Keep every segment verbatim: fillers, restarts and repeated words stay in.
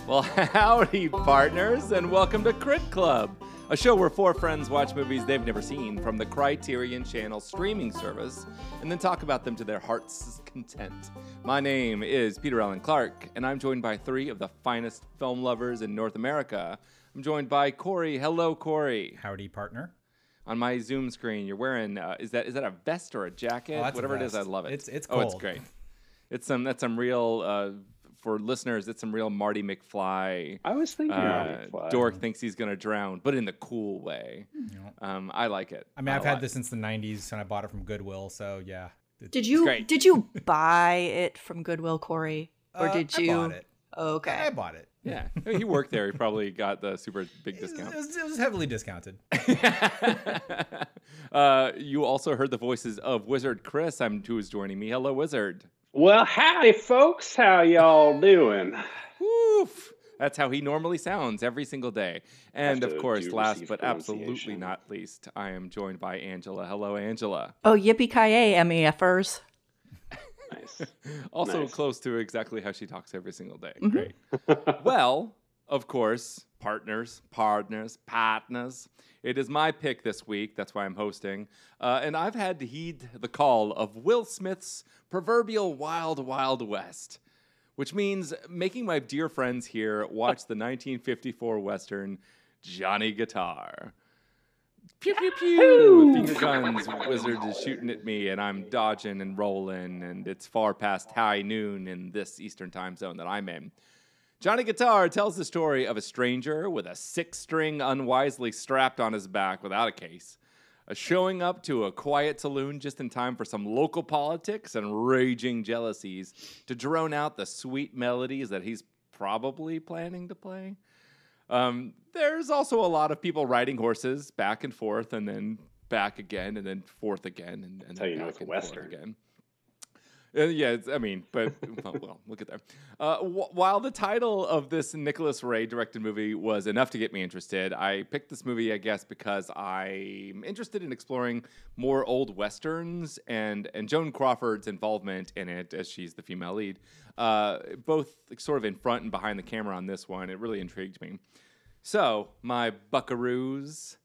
Well, howdy, partners, and welcome to Crit Club, a show where four friends watch movies they've never seen from the Criterion Channel streaming service and then talk about them to their heart's content. My name is Peter Allen Clark, and I'm joined by three of the finest film lovers in North America. I'm joined by Corey. Hello, Corey. Howdy, partner. On my Zoom screen, you're wearing, uh, is that is that a vest or a jacket? Oh, Whatever a it is, I love it. It's it's cold. Oh, it's great. It's some, that's some real... Uh, For listeners, it's some real Marty McFly. I was thinking uh, Marty McFly. Dork thinks he's going to drown, but in the cool way. Yeah. Um, I like it. I mean, I've a had lot. this since the nineties, and I bought it from Goodwill, so yeah. It's, Did you great. did you buy it from Goodwill, Corey, or uh, did you? I bought it. Okay. I bought it. Yeah, I mean, he worked there. He probably got the super big It was, discount. it was- it was heavily discounted. uh, you also heard the voices of Wizard Chris, I'm, who is joining me. Hello, Wizard. Well, howdy, folks. How y'all doing? Woof. That's how he normally sounds every single day. And Have of to course, do last receive but absolutely pronunciation. not least, I am joined by Angela. Hello, Angela. Oh, yippee-ki-yay, MEFers. Nice. Also Nice. close to exactly how she talks every single day. Mhm. Great. Well, of course, partners, partners, partners. It is my pick this week. That's why I'm hosting. Uh, and I've had to heed the call of Will Smith's proverbial Wild Wild West, which means making my dear friends here watch the nineteen fifty-four Western Johnny Guitar. Pew, pew, pew. Finger guns, Wizard is shooting at me, and I'm dodging and rolling, and it's far past high noon in this Eastern time zone that I'm in. Johnny Guitar tells the story of a stranger with a six-string unwisely strapped on his back without a case, uh, showing up to a quiet saloon just in time for some local politics and raging jealousies to drone out the sweet melodies that he's probably planning to play. Um, there's also a lot of people riding horses back and forth and then back again and then forth again and, and That's how then you know back it's a and forth Western. again. Uh, yeah, it's, I mean, but well, well, look at that. Uh, wh- while the title of this Nicholas Ray directed movie was enough to get me interested, I picked this movie, I guess, because I'm interested in exploring more old westerns and and Joan Crawford's involvement in it, as she's the female lead, uh, both sort of in front and behind the camera on this one. It really intrigued me. So, my buckaroos.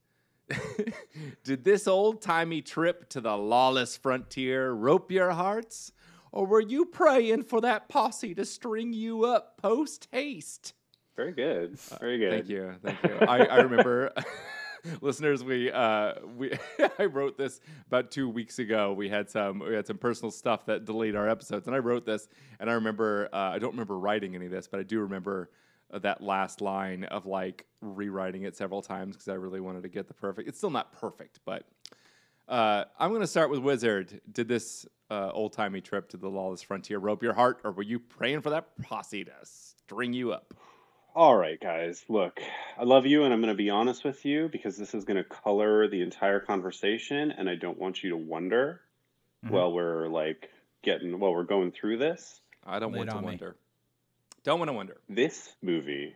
Did this old-timey trip to the lawless frontier rope your hearts? Or were you praying for that posse to string you up post-haste? Very good. Very good. Thank you, thank you. I, I remember, listeners, we uh, we I wrote this about two weeks ago. We had some we had some personal stuff that delayed our episodes, and I wrote this, and I remember uh, I don't remember writing any of this, but I do remember uh, that last line of like rewriting it several times because I really wanted to get the perfect. It's still not perfect, but uh, I'm going to start with Wizard. Did this uh, old-timey trip to the lawless frontier rope your heart, or were you praying for that posse to string you up? All right, guys. Look, I love you, and I'm going to be honest with you because this is going to color the entire conversation, and I don't want you to wonder Mhm. while we're like getting while we're going through this. I don't Lay want it to on me. wonder. Don't want to wonder. This movie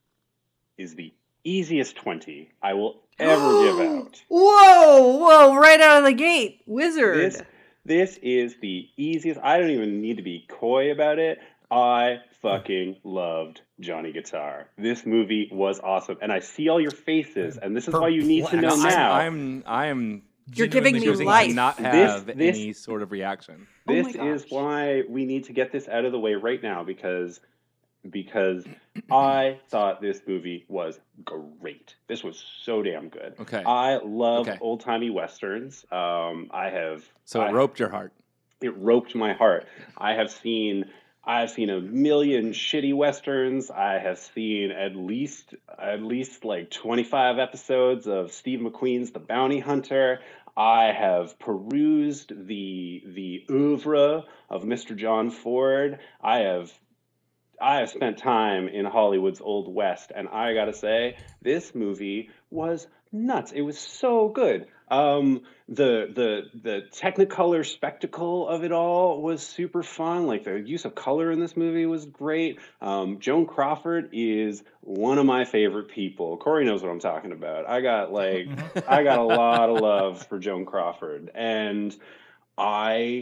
is the easiest twenty I will ever give out. Whoa, whoa, right out of the gate. Wizard. This this is the easiest. I don't even need to be coy about it. I fucking loved Johnny Guitar. This movie was awesome, and I see all your faces, and this is why you need to know Perplexed. now. I'm, I'm, You're giving I'm me choosing life. to not This- have this- any sort of reaction. Oh This my is gosh. why we need to get this out of the way right now because because I thought this movie was great. This was so damn good. Okay. I love Okay. old timey westerns. Um, I have So I, it roped your heart. it roped my heart. I have seen I've seen a million shitty westerns. I have seen at least at least like twenty-five episodes of Steve McQueen's The Bounty Hunter. I have perused the the oeuvre of Mister John Ford. I have I have spent time in Hollywood's Old West, and I gotta say, this movie was nuts. It was so good. Um, the the the Technicolor spectacle of it all was super fun. Like the use of color in this movie was great. Um, Joan Crawford is one of my favorite people. Corey knows what I'm talking about. I got like I got a lot of love for Joan Crawford, and I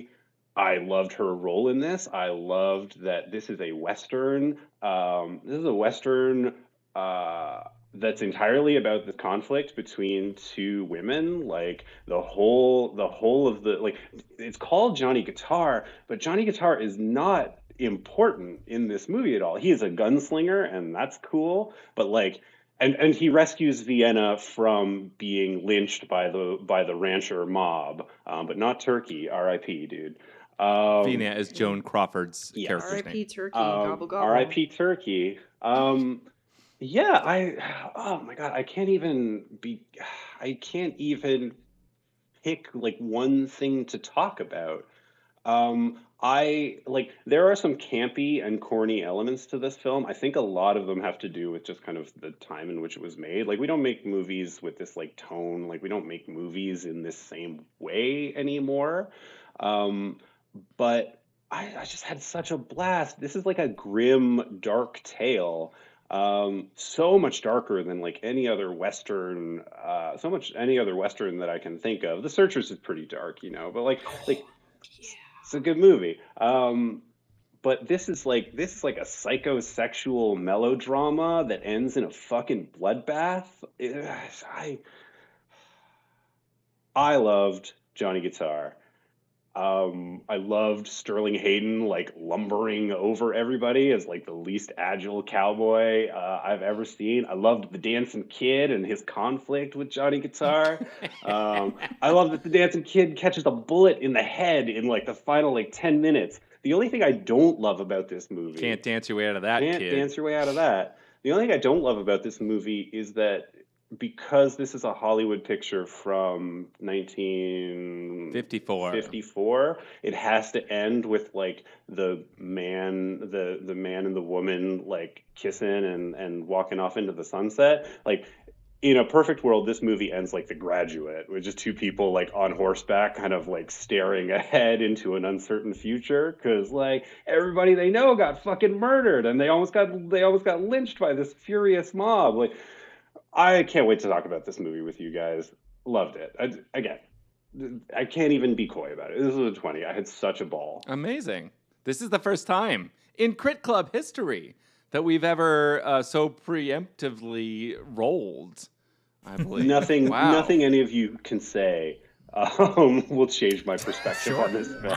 I loved her role in this. I loved that this is a Western. Um, this is a Western uh, that's entirely about the conflict between two women. Like the whole, the whole of the like, it's called Johnny Guitar, but Johnny Guitar is not important in this movie at all. He is a gunslinger, and that's cool. But like, and and he rescues Vienna from being lynched by the by the rancher mob, um, but not Turkey. R I P, dude. Um, Vina is Joan Crawford's Yes. character's R I P name. Turkey, um, gobble gobble. R I P Turkey. Um, yeah, I. Oh my God, I can't even be. I can't even pick like one thing to talk about. Um, I like there are some campy and corny elements to this film. I think a lot of them have to do with just kind of the time in which it was made. Like we don't make movies with this like tone. Like we don't make movies in this same way anymore. Um, but I, I just had such a blast. This is like a grim, dark tale. Um, so much darker than like any other Western, uh, so much any other Western that I can think of. The Searchers is pretty dark, you know, but like, like it's a good movie. Um, but this is like this is like a psychosexual melodrama that ends in a fucking bloodbath. It- I I loved Johnny Guitar. Um, I loved Sterling Hayden like lumbering over everybody as like the least agile cowboy uh, I've ever seen. I loved the Dancing Kid and his conflict with Johnny Guitar. um, I love that the Dancing Kid catches a bullet in the head in like the final like ten minutes. The only thing I don't love about this movie Can't dance your way out of that, can't kid. dance your way out of that. The only thing I don't love about this movie is that because this is a Hollywood picture from nineteen fifty-four. fifty-four, it has to end with like the man, the the man and the woman like kissing and and walking off into the sunset. Like in a perfect world, this movie ends like The Graduate, with just two people like on horseback, kind of like staring ahead into an uncertain future, because like everybody they know got fucking murdered, and they almost got they almost got lynched by this furious mob. Like, I can't wait to talk about this movie with you guys. Loved it. I, again, I can't even be coy about it. This was a twenty. I had such a ball. Amazing. This is the first time in Crit Club history that we've ever uh, so preemptively rolled, I believe. Nothing, Wow. nothing any of you can say um, will change my perspective Sure. on this film.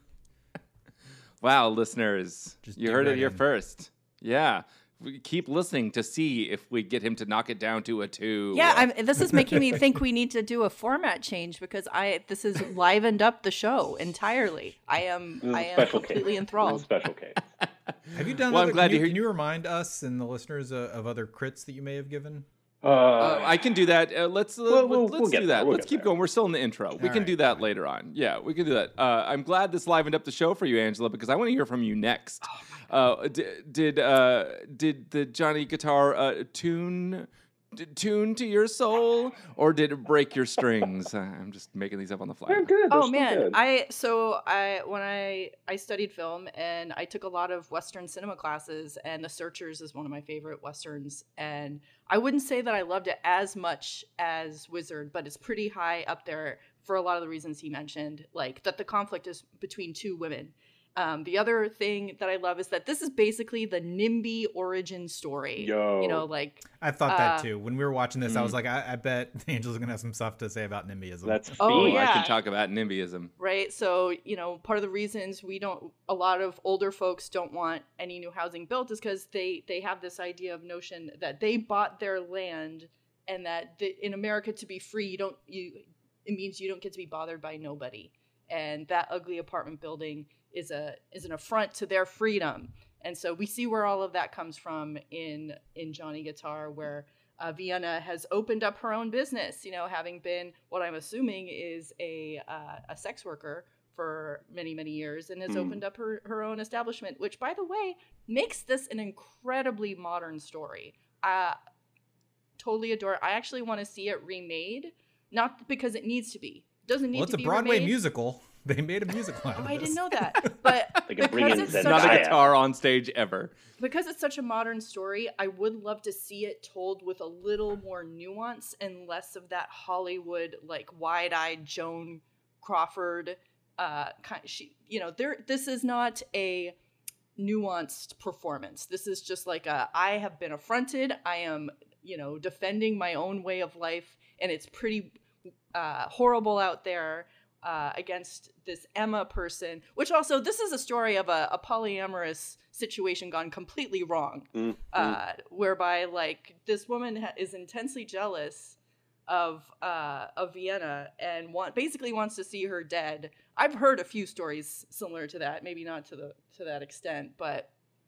Wow, listeners. Just you dig heard it right here in. first. Yeah. We keep listening to see if we get him to knock it down to a two. Yeah, I'm, this is making me think we need to do a format change because I this has livened up the show entirely. I am This is I a am special completely case. This is a enthralled. special case. Have you done? Well, I'm other, glad can to you, hear- Can you remind us and the listeners uh, of other crits that you may have given? Uh, Uh, I can do that. Uh, let's uh, We'll- we'll- let's we'll get do there. that. We'll let's get keep there. going. We're still in the intro. We All can do right, that fine. later on. Yeah, we can do that. Uh, I'm glad this livened up the show for you, Angela, because I want to hear from you next. uh, d- did uh, did the Johnny Guitar uh, tune d- tune to your soul, or did it break your strings? Uh, I'm just making these up on the fly. they're good. They're Oh still man, good. I so I when I I studied film and I took a lot of Western cinema classes, and The Searchers is one of my favorite westerns, and I wouldn't say that I loved it as much as Wizard, but it's pretty high up there for a lot of the reasons he mentioned, like that the conflict is between two women. Um, the other thing that I love is that this is basically the NIMBY origin story. Yo. You know, like I thought Uh, that too. When we were watching this, I Mm. was like, I, I bet Angel's gonna have some stuff to say about NIMBYism. That's Oh, Fiend. I yeah. can talk about NIMBYism. right? So, you know, part of the reasons we don't, a lot of older folks don't want any new housing built is because they they have this idea of notion that they bought their land, and that the, in America to be free, you don't you it means you don't get to be bothered by nobody, and that ugly apartment building is a is an affront to their freedom. And so we see where all of that comes from in in Johnny Guitar, where uh, Vienna has opened up her own business, you know, having been what I'm assuming is a uh, a sex worker for many, many years, and has Hmm. opened up her, her own establishment, which, by the way, makes this an incredibly modern story. Uh, totally adore it. I actually want to see it remade, not because it needs to be. Doesn't need well, it's to a be Broadway remade. musical. They made a musical out Oh, of I this. didn't know that. But They could bring because in it's Zendaya. such Not a Yeah. guitar on stage ever. because it's such a modern story, I would love to see it told with a little more nuance and less of that Hollywood, like wide-eyed Joan Crawford uh, kind, she, you know, there. This is not a nuanced performance. This is just like a, I have been affronted. I am, you know, defending my own way of life, and it's pretty uh, horrible out there uh, against this Emma person. Which also, this is a story of a, a polyamorous situation gone completely wrong, mm-hmm. uh, whereby like this woman ha- is intensely jealous of uh, of Vienna and want basically wants to see her dead. I've heard a few stories similar to that, maybe not to the to that extent, but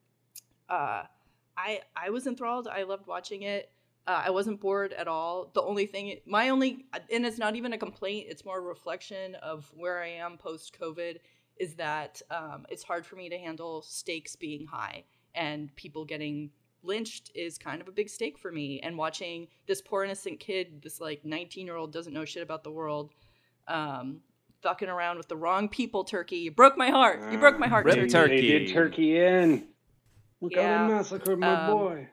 uh, I I was enthralled. I loved watching it. Uh, I wasn't bored at all. The only thing, my only, and it's not even a complaint, it's more a reflection of where I am post-COVID, is that um, it's hard for me to handle stakes being high, and people getting lynched is kind of a big stake for me. And watching this poor innocent kid, this like nineteen year old doesn't know shit about the world, um, fucking around with the wrong people, Turkey. You broke my heart. You broke my heart, Rip Turkey. Turkey. They did Turkey in. Look Yeah. how they massacred my Um, boy.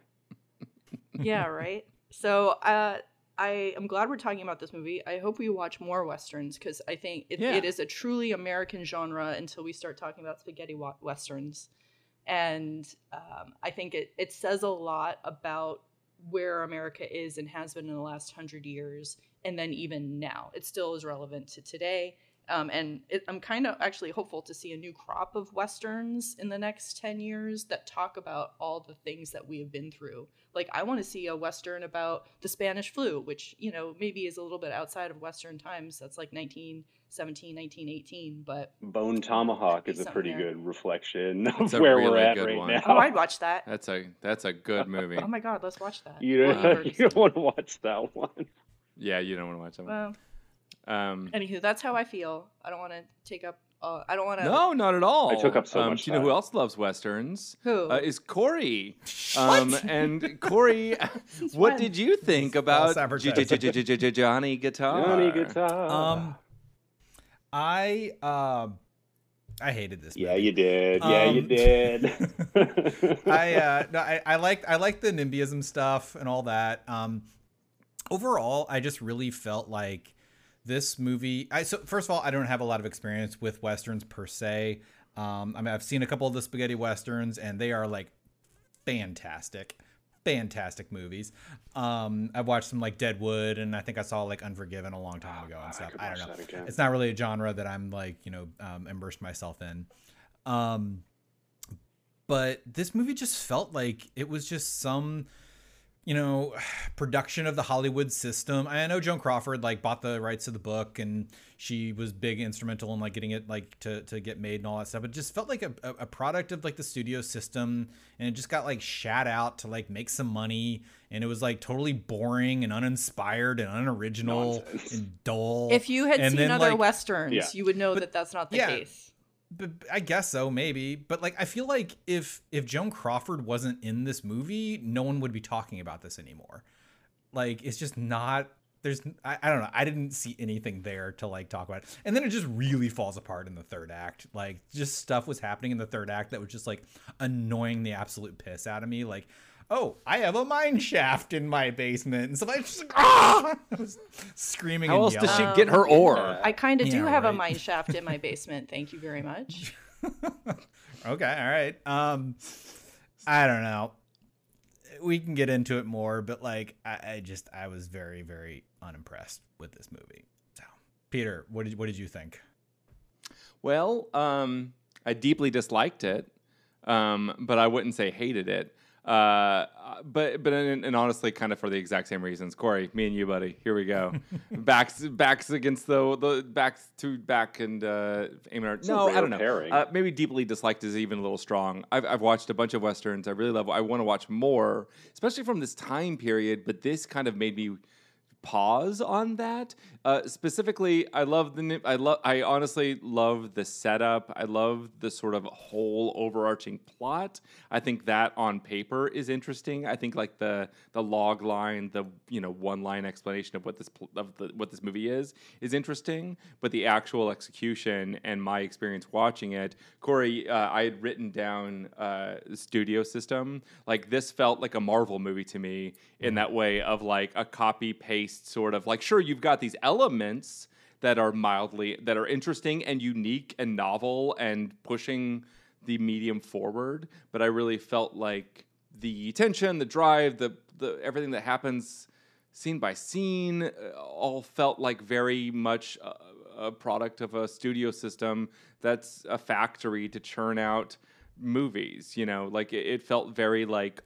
Yeah, right. So uh, I am glad we're talking about this movie. I hope we watch more westerns, because I think it, Yeah. it is a truly American genre until we start talking about spaghetti wa- westerns. And um, I think it, it says a lot about where America is and has been in the last hundred years. And then even now, it still is relevant to today. Um, and it, I'm kind of actually hopeful to see a new crop of westerns in the next ten years that talk about all the things that we have been through. Like, I want to see a western about the Spanish flu, which, you know, maybe is a little bit outside of Western times. That's like nineteen seventeen, nineteen eighteen, but Bone Tomahawk be is a something pretty there. good reflection It's of a where really we're at good right one. now. oh, I'd watch that. That's a that's a good movie. Oh my God, let's watch that. You don't, Wow. you don't want to watch that one. Yeah, you don't want to watch that one. Well, Um, anywho, that's how I feel. I don't want to take up. Uh, I don't want to. no, not at all. I took up so um, much Do you know time. who else loves westerns? Who? Uh, is Corey. Um, and Corey, what when? did you think about J- J- J- J- J- J- Johnny Guitar? Johnny Guitar. Um, I um, I hated this. yeah, movie. you did. Yeah, you Um, did. I uh, no, I I like I like the NIMBYism stuff and all that. Um, overall, I just really felt like this movie. I so first of all, I don't have a lot of experience with westerns per se. Um, I mean, I've seen a couple of the spaghetti westerns, and they are like fantastic, fantastic movies. Um, I've watched some like Deadwood, and I think I saw like Unforgiven a long time ago and I stuff. could I, watch don't know. that again. It's not really a genre that I'm like you know um, immersed myself in. Um, but this movie just felt like it was just some, you know, production of the Hollywood system. I know Joan Crawford like bought the rights to the book, and she was big instrumental in like getting it like to, to get made and all that stuff. It just felt like a, a product of like the studio system, and it just got like shat out to like make some money. And it was like totally boring and uninspired and unoriginal Nonsense. and dull. If you had And seen then, other like- westerns, Yeah. you would know But- that that's not the yeah. case. But I guess so, maybe. But like, I feel like if if Joan Crawford wasn't in this movie, no one would be talking about this anymore. Like, it's just not. There's, I, I don't know. I didn't see anything there to like talk about it. And then it just really falls apart in the third act. Like, just stuff was happening in the third act that was just like annoying the absolute piss out of me. Like, oh, I have a mine shaft in my basement, and so I just like, ah! I was screaming. How and else does she yelling. get her ore? Yeah. I kind of do Yeah, have a right. mine shaft in my basement. Thank you very much. Okay, all right. Um, I don't know. We can get into it more, but like, I, I just, I was very, very unimpressed with this movie. So, Peter, what did what did you think? Well, um, I deeply disliked it, um, but I wouldn't say hated it. Uh, but but and, and honestly, kind of for the exact same reasons. Corey, me and you, buddy. Here we go. backs backs against the the backs to back and uh, aiming our. a No, I rare don't know. pairing. Uh, maybe deeply disliked is even a little strong. I've I've watched a bunch of westerns. I really love. I want to watch more, especially from this time period. But this kind of made me pause on that. Uh, specifically, I love the. I love. I honestly love the setup. I love the sort of whole overarching plot. I think that on paper is interesting. I think like the the log line, the you know one line explanation of what this pl- of the, what this movie is is interesting. But the actual execution and my experience watching it, Corey, uh, I had written down uh, the studio system. Like this felt like a Marvel movie to me in that way of like a copy paste sort of like sure you've got these elements that are mildly that are interesting and unique and novel and pushing the medium forward. But I really felt like the tension, the drive, the the everything that happens scene by scene, uh, all felt like very much a, a product of a studio system that's a factory to churn out movies. You know, like it, it felt very like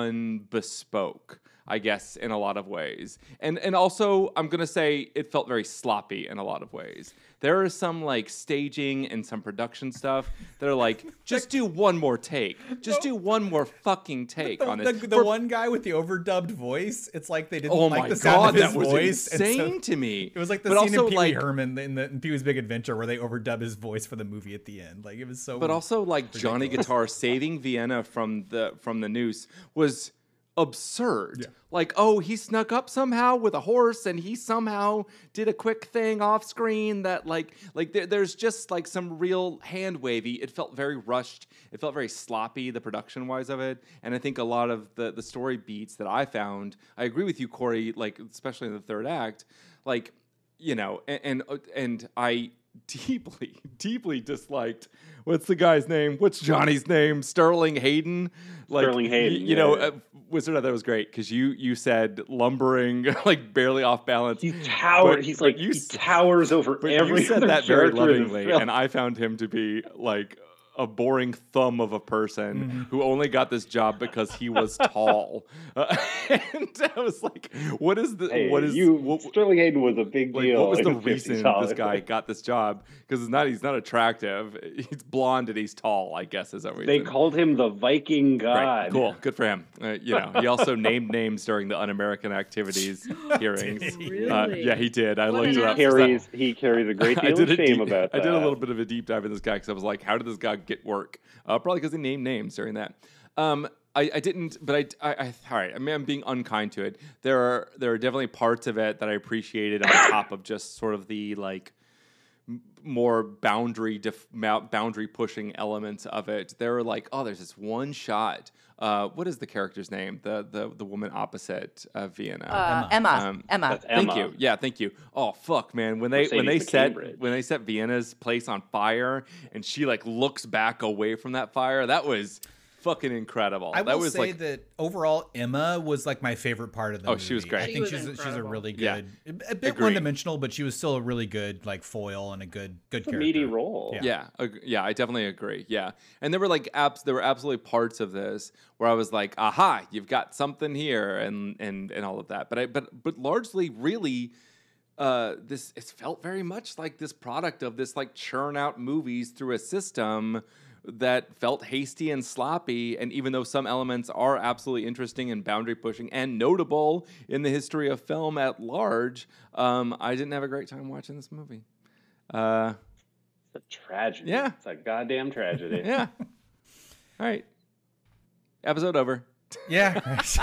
unbespoke, I guess, in a lot of ways. And and also, I'm going to say it felt very sloppy in a lot of ways. There is some like staging and some production stuff that are like, just do one more take. Just do one more fucking take the, on this. The, the For, one guy with the overdubbed voice, it's like they didn't oh like my the sound God, of his that was voice. and insane so to me. It was like the But scene also, in Pee Wee like, Herman in, the, in Pee Wee's Big Adventure where they overdub his voice for the movie at the end. Like it was so. But also, like ridiculous. Johnny Guitar saving Vienna from the from the noose was absurd. Yeah. Like, oh, he snuck up somehow with a horse, and he somehow did a quick thing off screen that, like, like there, there's just like some real hand wavy. It felt very rushed. It felt very sloppy, the production wise of it. And I think a lot of the the story beats that I found, I agree with you, Corey. Like, especially in the third act, like, you know, and and, and I deeply, deeply disliked. What's the guy's name? What's Johnny's name? Sterling Hayden. Like, Sterling Hayden. You, you yeah, know, yeah. uh, Wizard, that was great because you you said lumbering, like barely off balance. He towers. But- He's but like you he s- towers over But every you said other that very character in the lovingly, film. and I found him to be like a boring thumb of a person Mm-hmm. who only got this job because he was tall. Uh, and I was like, "What is the? Hey, what is you? what, Sterling Hayden was a big like, deal. what was in the the fifties reason this Hollywood. guy got this job? Because it's not he's not attractive. He's blonde and he's tall. I guess is that reason. They called him the Viking Great. God. Cool, good for him. Uh, you know, he also named names during the Un-American Activities hearings. Really? Uh, yeah, he did. I What looked an it up. He carries he carries a great I deal did of a shame deep- about that. I did a little bit of a deep dive in this guy because I was like, how did this guy get work? Uh, probably because he named names during that. Um, I, I didn't, but I, I, I, all right. I mean, I'm being unkind to it. There are there are definitely parts of it that I appreciated on top of just sort of the like m- more boundary def- mou- boundary pushing elements of it. There were like, oh, there's this one shot. Uh, what is the character's name? The the the woman opposite uh, Vienna. Uh, Emma. Um, Emma. That's Thank Emma. you. Yeah, thank you. Oh fuck, man. When they when they Mercedes set McCambridge. when they set Vienna's place on fire and she like looks back away from that fire, that was fucking incredible. I that will was say like that overall, Emma was like my favorite part of the Oh, movie. she was great. I She think was she's a, she's a incredible. really Yeah. good, a bit Agreed. one dimensional, but she was still a really good like foil and a good good It's a character. meaty role. Yeah. yeah, ag- yeah, I definitely agree. Yeah, and there were like apps. There were absolutely parts of this where I was like, "Aha, you've got something here," and and and all of that. But I but but largely, really, uh, this it felt very much like this product of this like churn out movies through a system that felt hasty and sloppy. And even though some elements are absolutely interesting and boundary pushing and notable in the history of film at large, um, I didn't have a great time watching this movie. Uh, It's a tragedy. Yeah. It's a goddamn tragedy. yeah. All right. Episode over. Yeah.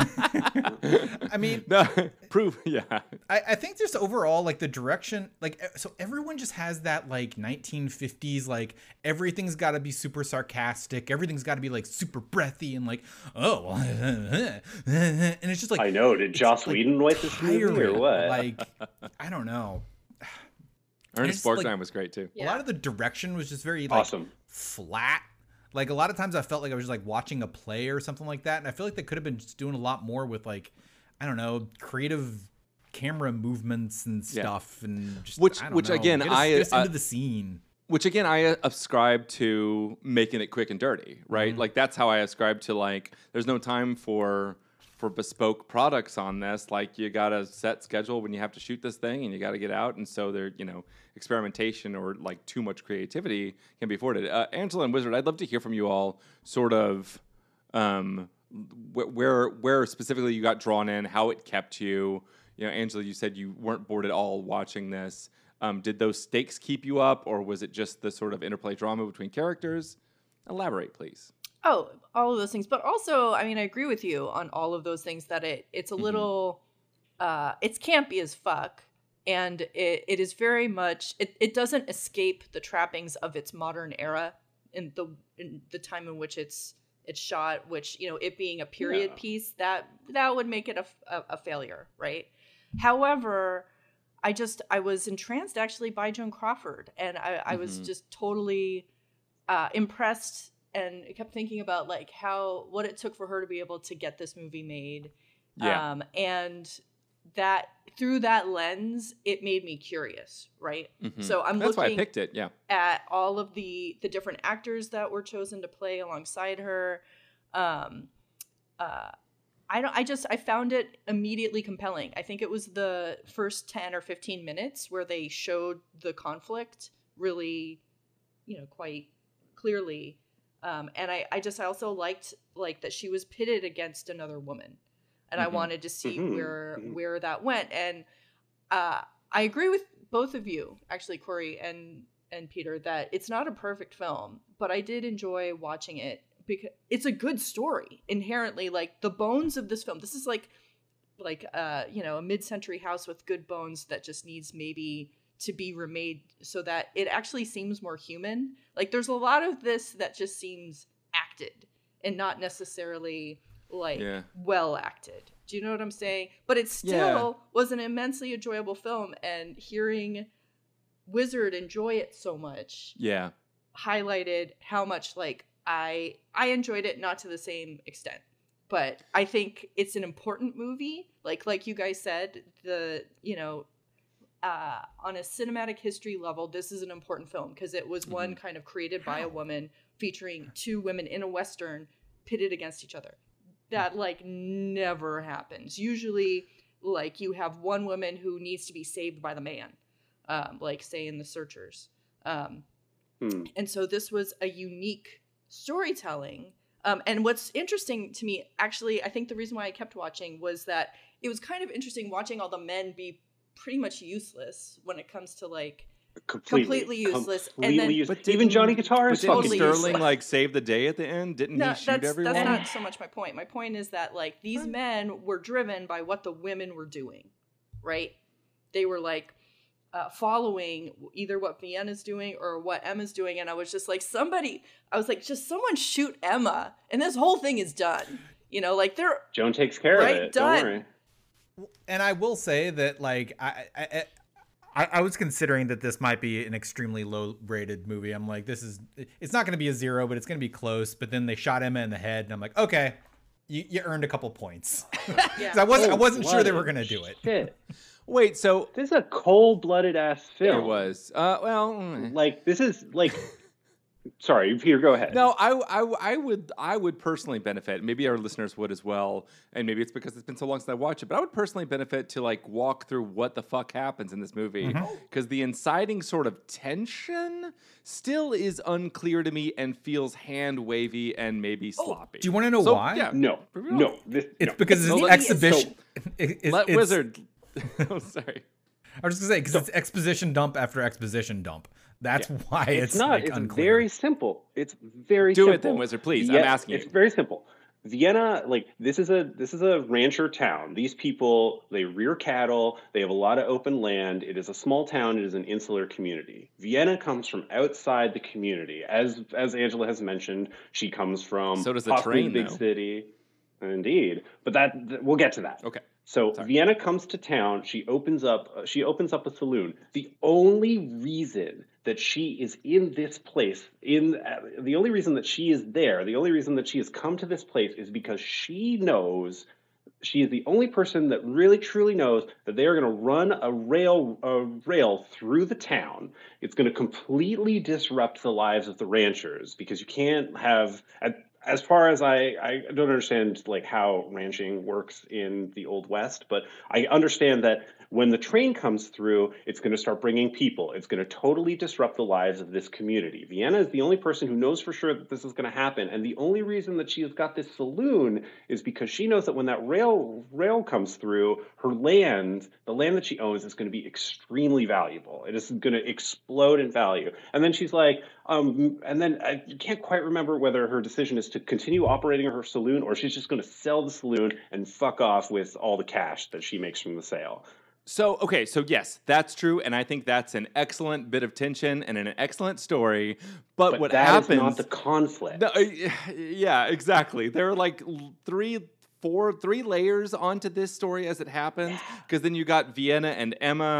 I mean, No, prove. Yeah. I, I think just overall, like the direction, like e- so everyone just has that like nineteen fifties, like everything's got to be super sarcastic, everything's got to be like super breathy and like oh, well, and it's just like I know. Did Joss like, Whedon write this movie or tiring. what? Like I don't know. Ernest just, like- Borgnine was great too. A lot of the direction was just very like Awesome. flat. Like a lot of times I felt like I was just like watching a play or something like that, and I feel like they could have been just doing a lot more with like I don't know creative camera movements and Yeah. stuff and just Which- I don't which know. again, Get us, I- get us I- into the scene. Which again, I uh, ascribe to making it quick and dirty, right? Mm-hmm. Like that's how I ascribe to like. There's no time for for bespoke products on this. Like you got a set schedule when you have to shoot this thing, and you got to get out. And so there, you know, experimentation or like too much creativity can be afforded. Uh, Angela and Wizard, I'd love to hear from you all. Sort of. Um, wh- where where specifically you got drawn in, how it kept you. You know, Angela, you said you weren't bored at all watching this. Um, did those stakes keep you up, or was it just the sort of interplay drama between characters? Elaborate, please. Oh, all of those things. But also, I mean, I agree with you on all of those things that it it's a Mhm. little uh it's campy as fuck. And it, it is very much it, it doesn't escape the trappings of its modern era in the in the time in which it's it's shot, which, you know, it being a period Yeah. piece, that that would make it a, a, a failure, right? However, I just I was entranced actually by Joan Crawford, and I, I was Mhm. just totally uh, impressed, and kept thinking about like how what it took for her to be able to get this movie made. Yeah. Um, and that through that lens, it made me curious, right? Mhm. So I'm That's why I looking picked it. Yeah. at all of the the different actors that were chosen to play alongside her. Um, uh, I don't. I just I found it immediately compelling. I think it was the first ten or fifteen minutes where they showed the conflict really, you know, quite clearly. Um, and I, I just I also liked like that she was pitted against another woman, and I Mhm. wanted to see Mhm. where Mhm. where that went. And uh, I agree with both of you, actually, Corey and and Peter, that it's not a perfect film, but I did enjoy watching it because it's a good story inherently. Like the bones of this film, this is like like uh you know a mid-century house with good bones that just needs maybe to be remade so that it actually seems more human. Like there's a lot of this that just seems acted and not necessarily like Yeah. well acted. Do you know what I'm saying? But it still Yeah. was an immensely enjoyable film, and hearing Wizard enjoy it so much Yeah. highlighted how much like I I enjoyed it, not to the same extent. But I think it's an important movie. Like like you guys said, the you know, uh, on a cinematic history level, this is an important film because it was one kind of created by a woman, featuring two women in a Western pitted against each other. That like never happens. Usually, like you have one woman who needs to be saved by the man, um, like say in The Searchers. Um, Hmm. and so this was a unique storytelling. Um, and what's interesting to me, actually, I think the reason why I kept watching was that it was kind of interesting watching all the men be pretty much useless when it comes to like Completely, completely useless, and Completely then- useless. But Even didn't- Johnny Guitar But is didn't fucking Totally Sterling useless. like save the day at the end? Didn't no, he shoot that's everyone? that's not so much my point. My point is that like these men were driven by what the women were doing, right? They were like uh, following either what Vienna's doing or what Emma's doing, and I was just like, somebody, I was like, just someone shoot Emma, and this whole thing is done. You know, like they're Joan takes care Right, of it. done. Don't worry. And I will say that, like, I, I, I, I was considering that this might be an extremely low-rated movie. I'm like, this is, it's not going to be a zero, but it's going to be close. But then they shot Emma in the head, and I'm like, okay, you, you earned a couple points. 'Cause I wasn't, I wasn't sure they were going to do it. Shit. Wait, so This is a cold-blooded ass film. it was. Uh, well, mm. Like this is like. Sorry, Peter. Go ahead. No, I, I, I would I would personally benefit. Maybe our listeners would as well, and maybe it's because it's been so long since I watched it. But I would personally benefit to like walk through what the fuck happens in this movie, because the inciting sort of tension still is unclear to me and feels hand wavy and maybe sloppy. Do you want to know So, why? Yeah, No. Reveal. No. This, It's no. because it's So an let- exhibition. It- it- let it's- Wizard. oh, sorry. I was just gonna say because it's exposition dump after exposition dump. That's why it's, It's not. like, It's unclear. very simple. It's very Do simple. it then, Wizard, please. I'm Yeah, asking It's you. very simple. Vienna, like this is a this is a rancher town. These people, they rear cattle. They have a lot of open land. It is a small town. It is an insular community. Vienna comes from outside the community, as as Angela has mentioned. She comes from So does the possibly train, big though. city. Indeed, but that th- we'll get to that. Okay. So Sorry. Vienna comes to town. She opens up. Uh, she opens up a saloon. The only reason that she is in this place, in uh, the only reason that she is there, the only reason that she has come to this place is because she knows. She is the only person that really truly knows that they are going to run a rail a rail through the town. It's going to completely disrupt the lives of the ranchers because you can't have. As far as I, I don't understand like how ranching works in the Old West, but I understand that when the train comes through, it's going to start bringing people. It's going to totally disrupt the lives of this community. Vienna is the only person who knows for sure that this is going to happen, and the only reason that she has got this saloon is because she knows that when that rail rail comes through, her land, the land that she owns, is going to be extremely valuable. It is going to explode in value. And then she's like, um, and then I can't quite remember whether her decision is to continue operating her saloon or she's just going to sell the saloon and fuck off with all the cash that she makes from the sale. So, okay, so yes, that's true, and I think that's an excellent bit of tension and an excellent story. But, But what that happens? is not the conflict. No, uh, yeah, exactly. There are like l- three, four, three layers onto this story as it happens, because then you got Vienna and Emma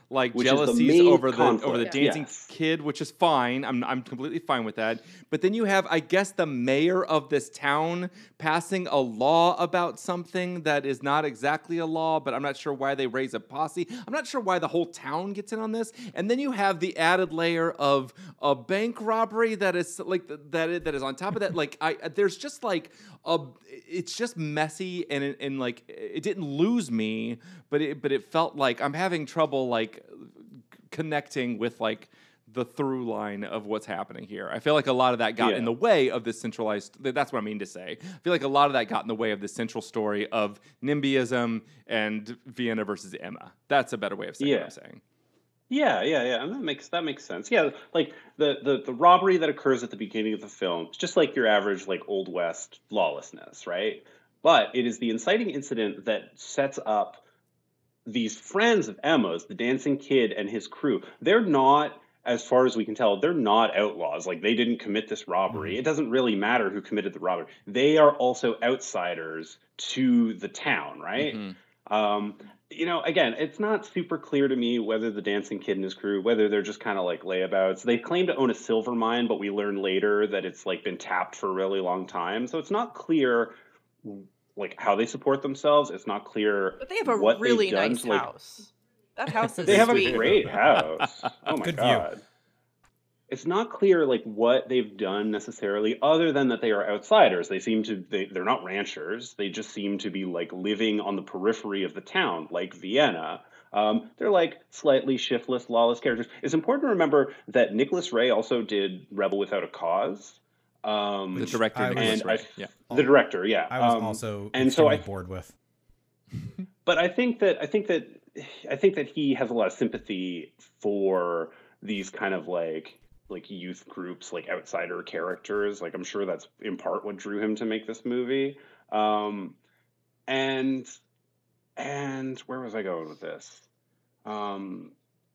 like Which is the jealousies main over the conflict, over the dancing yes. kid, which is fine. I'm I'm completely fine with that. But then you have, I guess, the mayor of this town passing a law about something that is not exactly a law, but I'm not sure why they raise a posse. I'm not sure why the whole town gets in on this. And then you have the added layer of a bank robbery that is like that that is on top of that. Like I there's just like a it's just messy and it, and like it didn't lose me, but it but it felt like I'm having trouble like connecting with like the through line of what's happening here. I feel like a lot of that got Yeah. in the way of this centralized. That's what I mean to say. I feel like a lot of that got in the way of the central story of NIMBYism and Vienna versus Emma. That's a better way of saying Yeah. what I'm saying. Yeah, yeah, yeah, and that makes that makes sense. Yeah, like the, the the robbery that occurs at the beginning of the film, it's just like your average like Old West lawlessness, right? But it is the inciting incident that sets up these friends of Emma's, the dancing kid and his crew. They're not, as far as we can tell, they're not outlaws. Like they didn't commit this robbery. Mhm. It doesn't really matter who committed the robbery. They are also outsiders to the town, right? Mhm. Um, you know, again, it's not super clear to me whether the dancing kid and his crew, whether they're just kind of like layabouts. They claim to own a silver mine, but we learn later that it's like been tapped for a really long time. So it's not clear like how they support themselves. It's not clear But they have a what they've really done nice to, like, house. That house is they have sweet. a great house. Oh my Good view. god. It's not clear like what they've done necessarily, other than that they are outsiders. They seem to they, they're not ranchers. They just seem to be like living on the periphery of the town, like Vienna. Um, they're like slightly shiftless, lawless characters. It's important to remember that Nicholas Ray also did Rebel Without a Cause. Um, The director, I was- Nicholas and Ray. I, Yeah. the director, yeah. I was Um, also and so extremely I bored with. but I think that I think that I think that he has a lot of sympathy for these kind of like like youth groups, like outsider characters. Like I'm sure that's in part what drew him to make this movie. Um, and and where was I going with this? Um,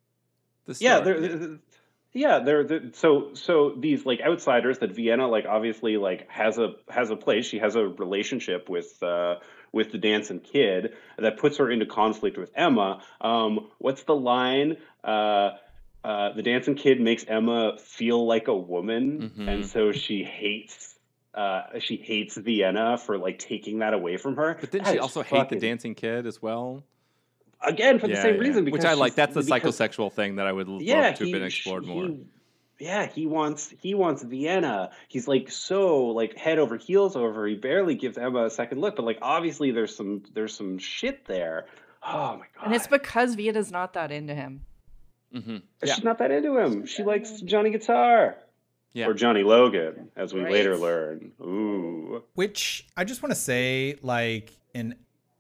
The yeah, start, they're, yeah. they're- yeah, they're, they're so so these like outsiders that Vienna like obviously like has a has a place. She has a relationship with uh, with the dancing kid that puts her into conflict with Emma. Um, what's the line? Uh, uh, the dancing kid makes Emma feel like a woman, Mhm. and so she hates uh, she hates Vienna for like taking that away from her. But didn't That she is also hate the fucking- dancing kid as well? again for the Yeah, same yeah. reason? Because Which I like. she's- That's the because- psychosexual thing that I would love yeah, to have been he- explored he- more. Yeah, he wants he wants Vienna. He's like so like head over heels over. her. He barely gives Emma a second look, but like obviously there's some there's some shit there. Oh my god! And it's because Vienna's not that into him. Mm-hmm. Yeah. She's not that into him. She likes Johnny Guitar Yeah. or Johnny Logan, as we Right. later learn. Ooh, Which I just want to say, like an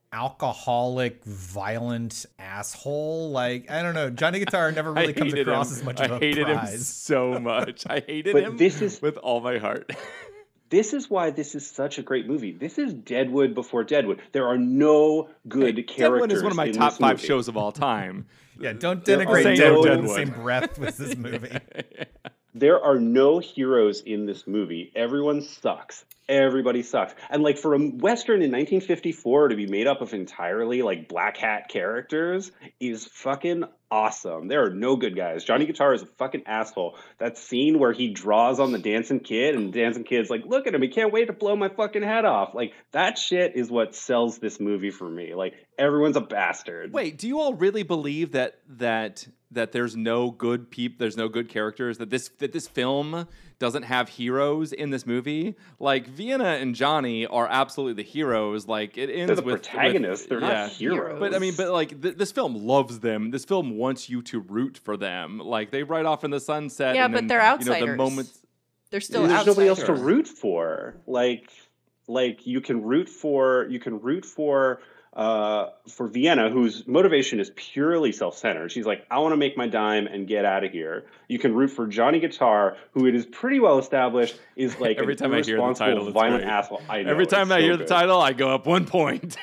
alcoholic, violent asshole. Like I don't know, Johnny Guitar never really I comes hated across him. as much I of a hated him prize. so much. I hated But him this is- with all my heart. this is why this is such a great movie. This is Deadwood before Deadwood. There are no good Hey, characters. Deadwood is one of my in top this five movie. shows of all time. Yeah, don't There are denigrate no- Deadwood in the Deadwood. same breath with this movie. There are no heroes in this movie. Everyone sucks. Everybody sucks. And like for a Western in nineteen fifty-four to be made up of entirely like black hat characters is fucking awesome. There are no good guys. Johnny Guitar is a fucking asshole. That scene where he draws on the dancing kid and the dancing kid's like, look at him, he can't wait to blow my fucking head off. Like that shit is what sells this movie for me. Like everyone's a bastard. Wait, do you all really believe that that that there's no good peop, there's no good characters, that this that this film doesn't have heroes in this movie? Like Vienna and Johnny are absolutely the heroes. Like it ends They're the with protagonists. with- They're yeah. not heroes. But I mean, but like th- this film loves them. This film wants you to root for them. Like they ride off in the sunset. Yeah, and but then, they're You know, outsiders. the moments. They're still there's outsiders. nobody else to root for. Like, like you can root for you can root for uh, for Vienna, whose motivation is purely self-centered. She's like, I want to make my dime and get out of here. You can root for Johnny Guitar, who it is pretty well established is like Every an time I hear the irresponsible, title, it's violent great. asshole. I know, Every it's time I so hear good. the title, I go up one point.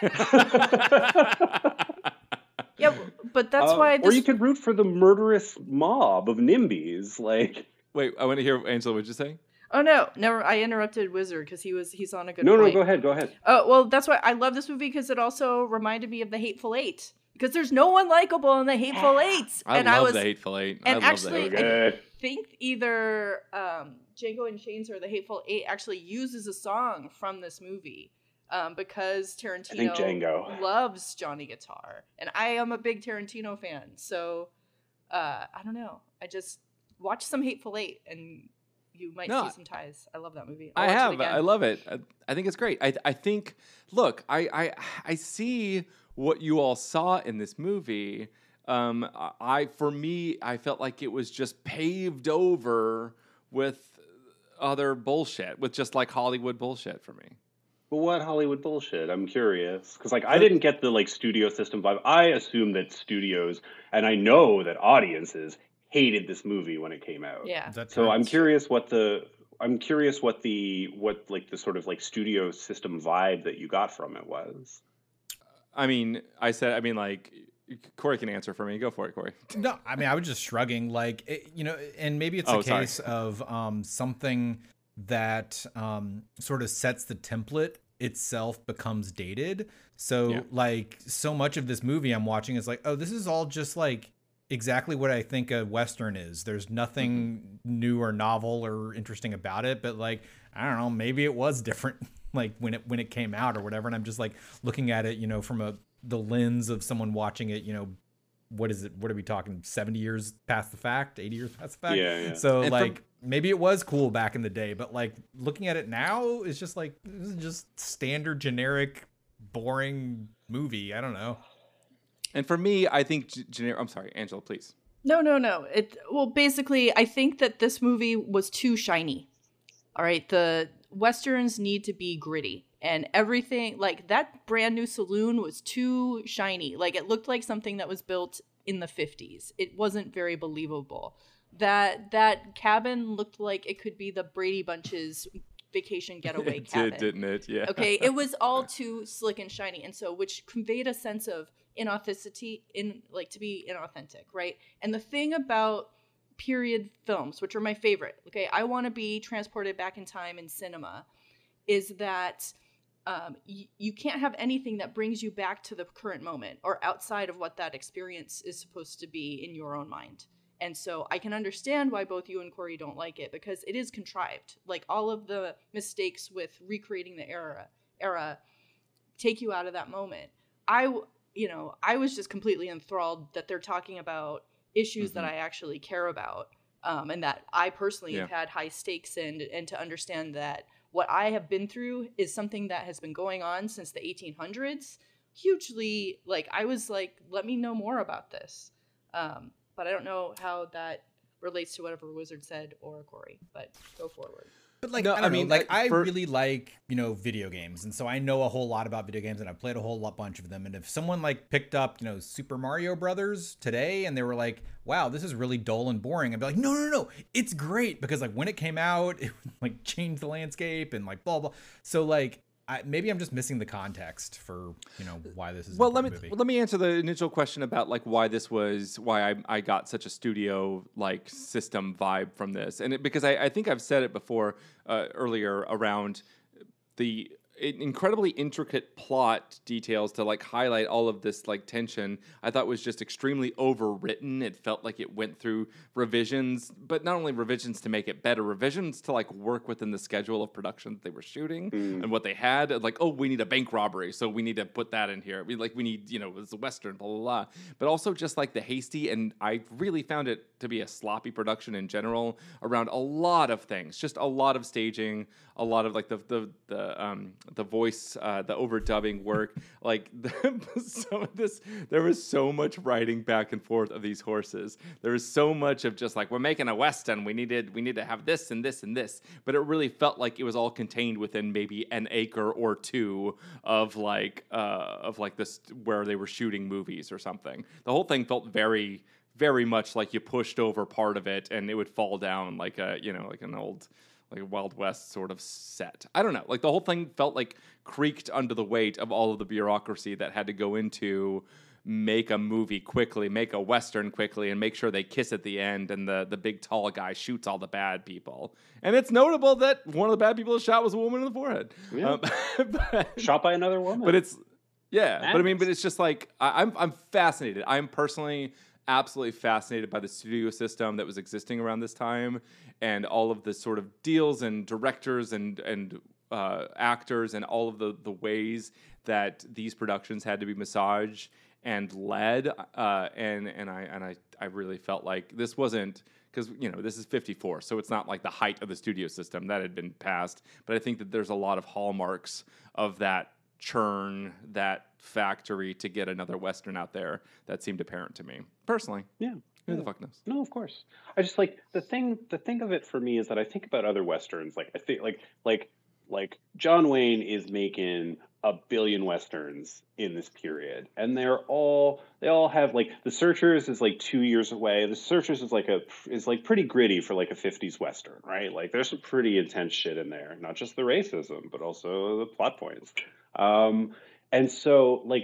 Yeah, but that's Uh, why or this. you could root for the murderous mob of NIMBYs. Like, Wait, I want to hear Angela. What'd you say? Oh no, never. I interrupted Wizard because he was he's on a good no, point. no, go ahead, go ahead. Oh well, that's why I love this movie because it also reminded me of The Hateful Eight. because there's no one likable in the Hateful Eight. I and love I was, the Hateful Eight. And I love actually, the Hateful Eight. Good. I think either um, Django Unchained or the Hateful Eight actually uses a song from this movie. Um, because Tarantino Django. loves Johnny Guitar, and I am a big Tarantino fan. So uh, I don't know. I just watch some Hateful Eight, and you might No, see some ties. I love that movie. I'll I watch it have. again. I love it. I, I think it's great. I I think. Look, I I I see what you all saw in this movie. Um, I for me, I felt like it was just paved over with other bullshit, with just like Hollywood bullshit for me. But what Hollywood bullshit? I'm curious because, like, I didn't get the like studio system vibe. I assume that studios, and I know that audiences hated this movie when it came out. Yeah. That's So right. I'm curious what the I'm curious what the what like the sort of like studio system vibe that you got from it was. I mean, I said. I mean, like Corey can answer for me. Go for it, Corey. No, I mean, I was just shrugging, like, it, you know, and maybe it's Oh, a sorry. case of um, something that um, sort of sets the template itself becomes dated. So, Yeah. like, so much of this movie I'm watching is like, oh, this is all just like exactly what I think a Western is. There's nothing Mm-hmm. new or novel or interesting about it, but like, I don't know, maybe it was different like when it when it came out or whatever. And I'm just like looking at it, you know, from a the lens of someone watching it, you know, what is it? What are we talking? seventy years past the fact, eighty years past the fact. Yeah, yeah. So And like from- maybe it was cool back in the day, but like looking at it now, it's just like this is just standard, generic, boring movie. I don't know. And for me, I think g- generic. I'm sorry, Angela, please. No, no, no. It well, basically, I think that this movie was too shiny. All right, the Westerns need to be gritty, and everything like that brand new saloon was too shiny. Like it looked like something that was built in the fifties. It wasn't very believable. That that cabin looked like it could be the Brady Bunch's vacation getaway It cabin. did, didn't it? Yeah. Okay, it was all too slick and shiny, and so which conveyed a sense of inauthenticity, in like to be inauthentic, right? And the thing about period films, which are my favorite, okay, I want to be transported back in time in cinema, is that um, y- you can't have anything that brings you back to the current moment or outside of what that experience is supposed to be in your own mind. And so I can understand why both you and Corey don't like it, because it is contrived. Like all of the mistakes with recreating the era era take you out of that moment. I, w- you know, I was just completely enthralled that they're talking about issues that I actually care about, um, and that I personally Yeah. have had high stakes in, and to understand that what I have been through is something that has been going on since the eighteen hundreds. Hugely, like I was like, let me know more about this. Um, but I don't know how that relates to whatever Wizard said or Corey, but go forward. But like, No, I don't I know, mean, like uh, I for- really like, you know, video games. And so I know a whole lot about video games and I've played a whole lot bunch of them. And if someone like picked up, you know, Super Mario Brothers today and they were like, wow, this is really dull and boring, I'd be like, no, no, no, it's great. Because like when it came out, it like changed the landscape and like blah, blah. So like, I, maybe I'm just missing the context for, you know, why this is Well, a let me movie. well, let me answer the initial question about like why this was why I, I got such a studio like system vibe from this, and it, because I, I think I've said it before uh, earlier around the incredibly intricate plot details to like highlight all of this like tension. I thought was just extremely overwritten. It felt like it went through revisions, but not only revisions to make it better, revisions to like work within the schedule of production that they were shooting Mm. and what they had. Like, oh, we need a bank robbery, so we need to put that in here. We like we need, you know, it's a Western, blah blah blah. But also just like the hasty, and I really found it to be a sloppy production in general around a lot of things. Just a lot of staging, a lot of like the the the um the voice, uh, the overdubbing work. Like the, some of this, there was so much writing back and forth of these horses. There was so much of just like, we're making a Western. We needed we need to have this and this and this. But it really felt like it was all contained within maybe an acre or two of like uh, of like this where they were shooting movies or something. The whole thing felt very very much like you pushed over part of it and it would fall down like a, you know, like an old, like a Wild West sort of set. I don't know. Like the whole thing felt like creaked under the weight of all of the bureaucracy that had to go into make a movie quickly, make a Western quickly, and make sure they kiss at the end and the, the big tall guy shoots all the bad people. And it's notable that one of the bad people shot was a woman in the forehead. Yeah. Um, but, Shot by another woman. but it's, Yeah, but I mean, Madness. but it's just like I, I'm I'm fascinated. I'm personally absolutely fascinated by the studio system that was existing around this time, and all of the sort of deals and directors and and uh, actors and all of the the ways that these productions had to be massaged and led. Uh, and and I and I I really felt like this wasn't. Because, you know, this is fifty-four, so it's not like the height of the studio system that had been passed. But I think that there's a lot of hallmarks of that churn, that factory to get another Western out there that seemed apparent to me. Personally. Yeah. Who yeah. the fuck knows? No, of course. I just like the thing the thing of it for me is that I think about other Westerns. Like I think like like like John Wayne is making a billion Westerns in this period. And they're all they all have like The Searchers is like two years away. The Searchers is like a is like pretty gritty for like a fifties Western, right? Like there's some pretty intense shit in there. Not just the racism, but also the plot points. Um and so like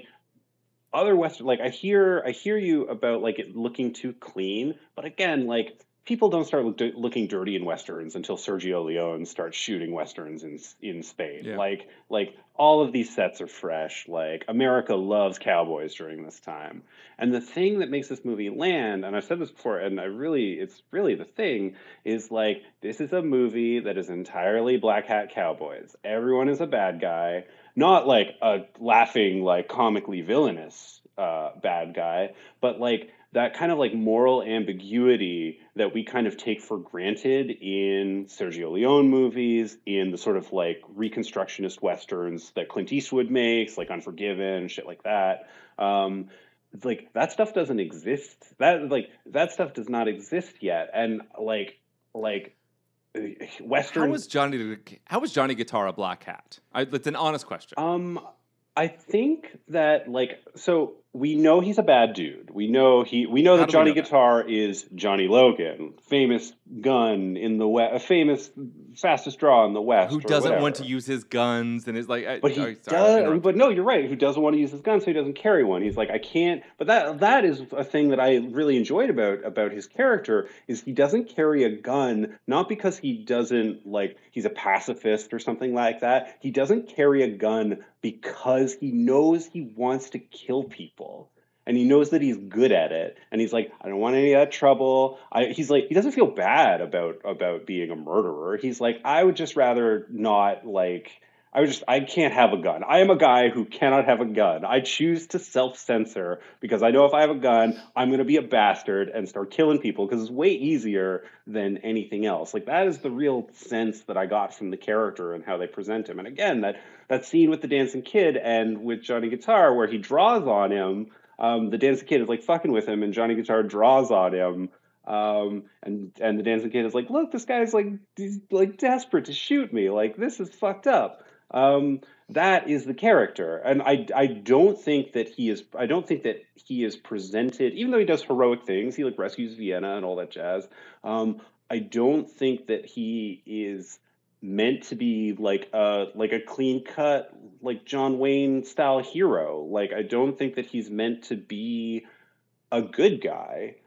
other Western like I hear I hear you about like it looking too clean, but again, like people don't start look, looking dirty in Westerns until Sergio Leone starts shooting Westerns in in Spain. Yeah. Like like all of these sets are fresh. Like America loves cowboys during this time. And the thing that makes this movie land, and I've said this before, and I really it's really the thing, is like this is a movie that is entirely black hat cowboys. Everyone is a bad guy, not like a laughing, like comically villainous uh, bad guy, but like that kind of like moral ambiguity that we kind of take for granted in Sergio Leone movies, in the sort of like Reconstructionist Westerns that Clint Eastwood makes, like Unforgiven, shit like that. Um, it's like that stuff doesn't exist. That like that stuff does not exist yet. And like like Western. How was Johnny? How was Johnny Guitar a black hat? I, it's an honest question. Um, I think that like so we know he's a bad dude. We know he we know How that do we Johnny know that? Guitar is Johnny Logan, famous gun in the west, a famous fastest draw in the west. Who or doesn't want whatever. to use his guns and is like? I, But he oh, sorry, does. interrupt. But no, you're right. Who doesn't want to use his gun, so he doesn't carry one. He's like, I can't. But that that is a thing that I really enjoyed about about his character is he doesn't carry a gun, not because he doesn't like he's a pacifist or something like that. He doesn't carry a gun because he knows he wants to kill people. And he knows that he's good at it, and he's like, I don't want any of that trouble. I, he's like, he doesn't feel bad about about being a murderer. He's like, I would just rather not like. I would just, I can't have a gun. I am a guy who cannot have a gun. I choose to self-censor because I know if I have a gun, I'm going to be a bastard and start killing people because it's way easier than anything else. Like that is the real sense that I got from the character and how they present him. And again, that that scene with the dancing kid and with Johnny Guitar where he draws on him. Um, the dancing kid is like fucking with him, and Johnny Guitar draws on him. Um, and and the dancing kid is like, look, this guy's like he's like desperate to shoot me. Like this is fucked up. Um, that is the character, and I I don't think that he is. I don't think that he is presented, even though he does heroic things. He like rescues Vienna and all that jazz. Um, I don't think that he is meant to be like a like a clean cut like John Wayne style hero. Like I don't think that he's meant to be a good guy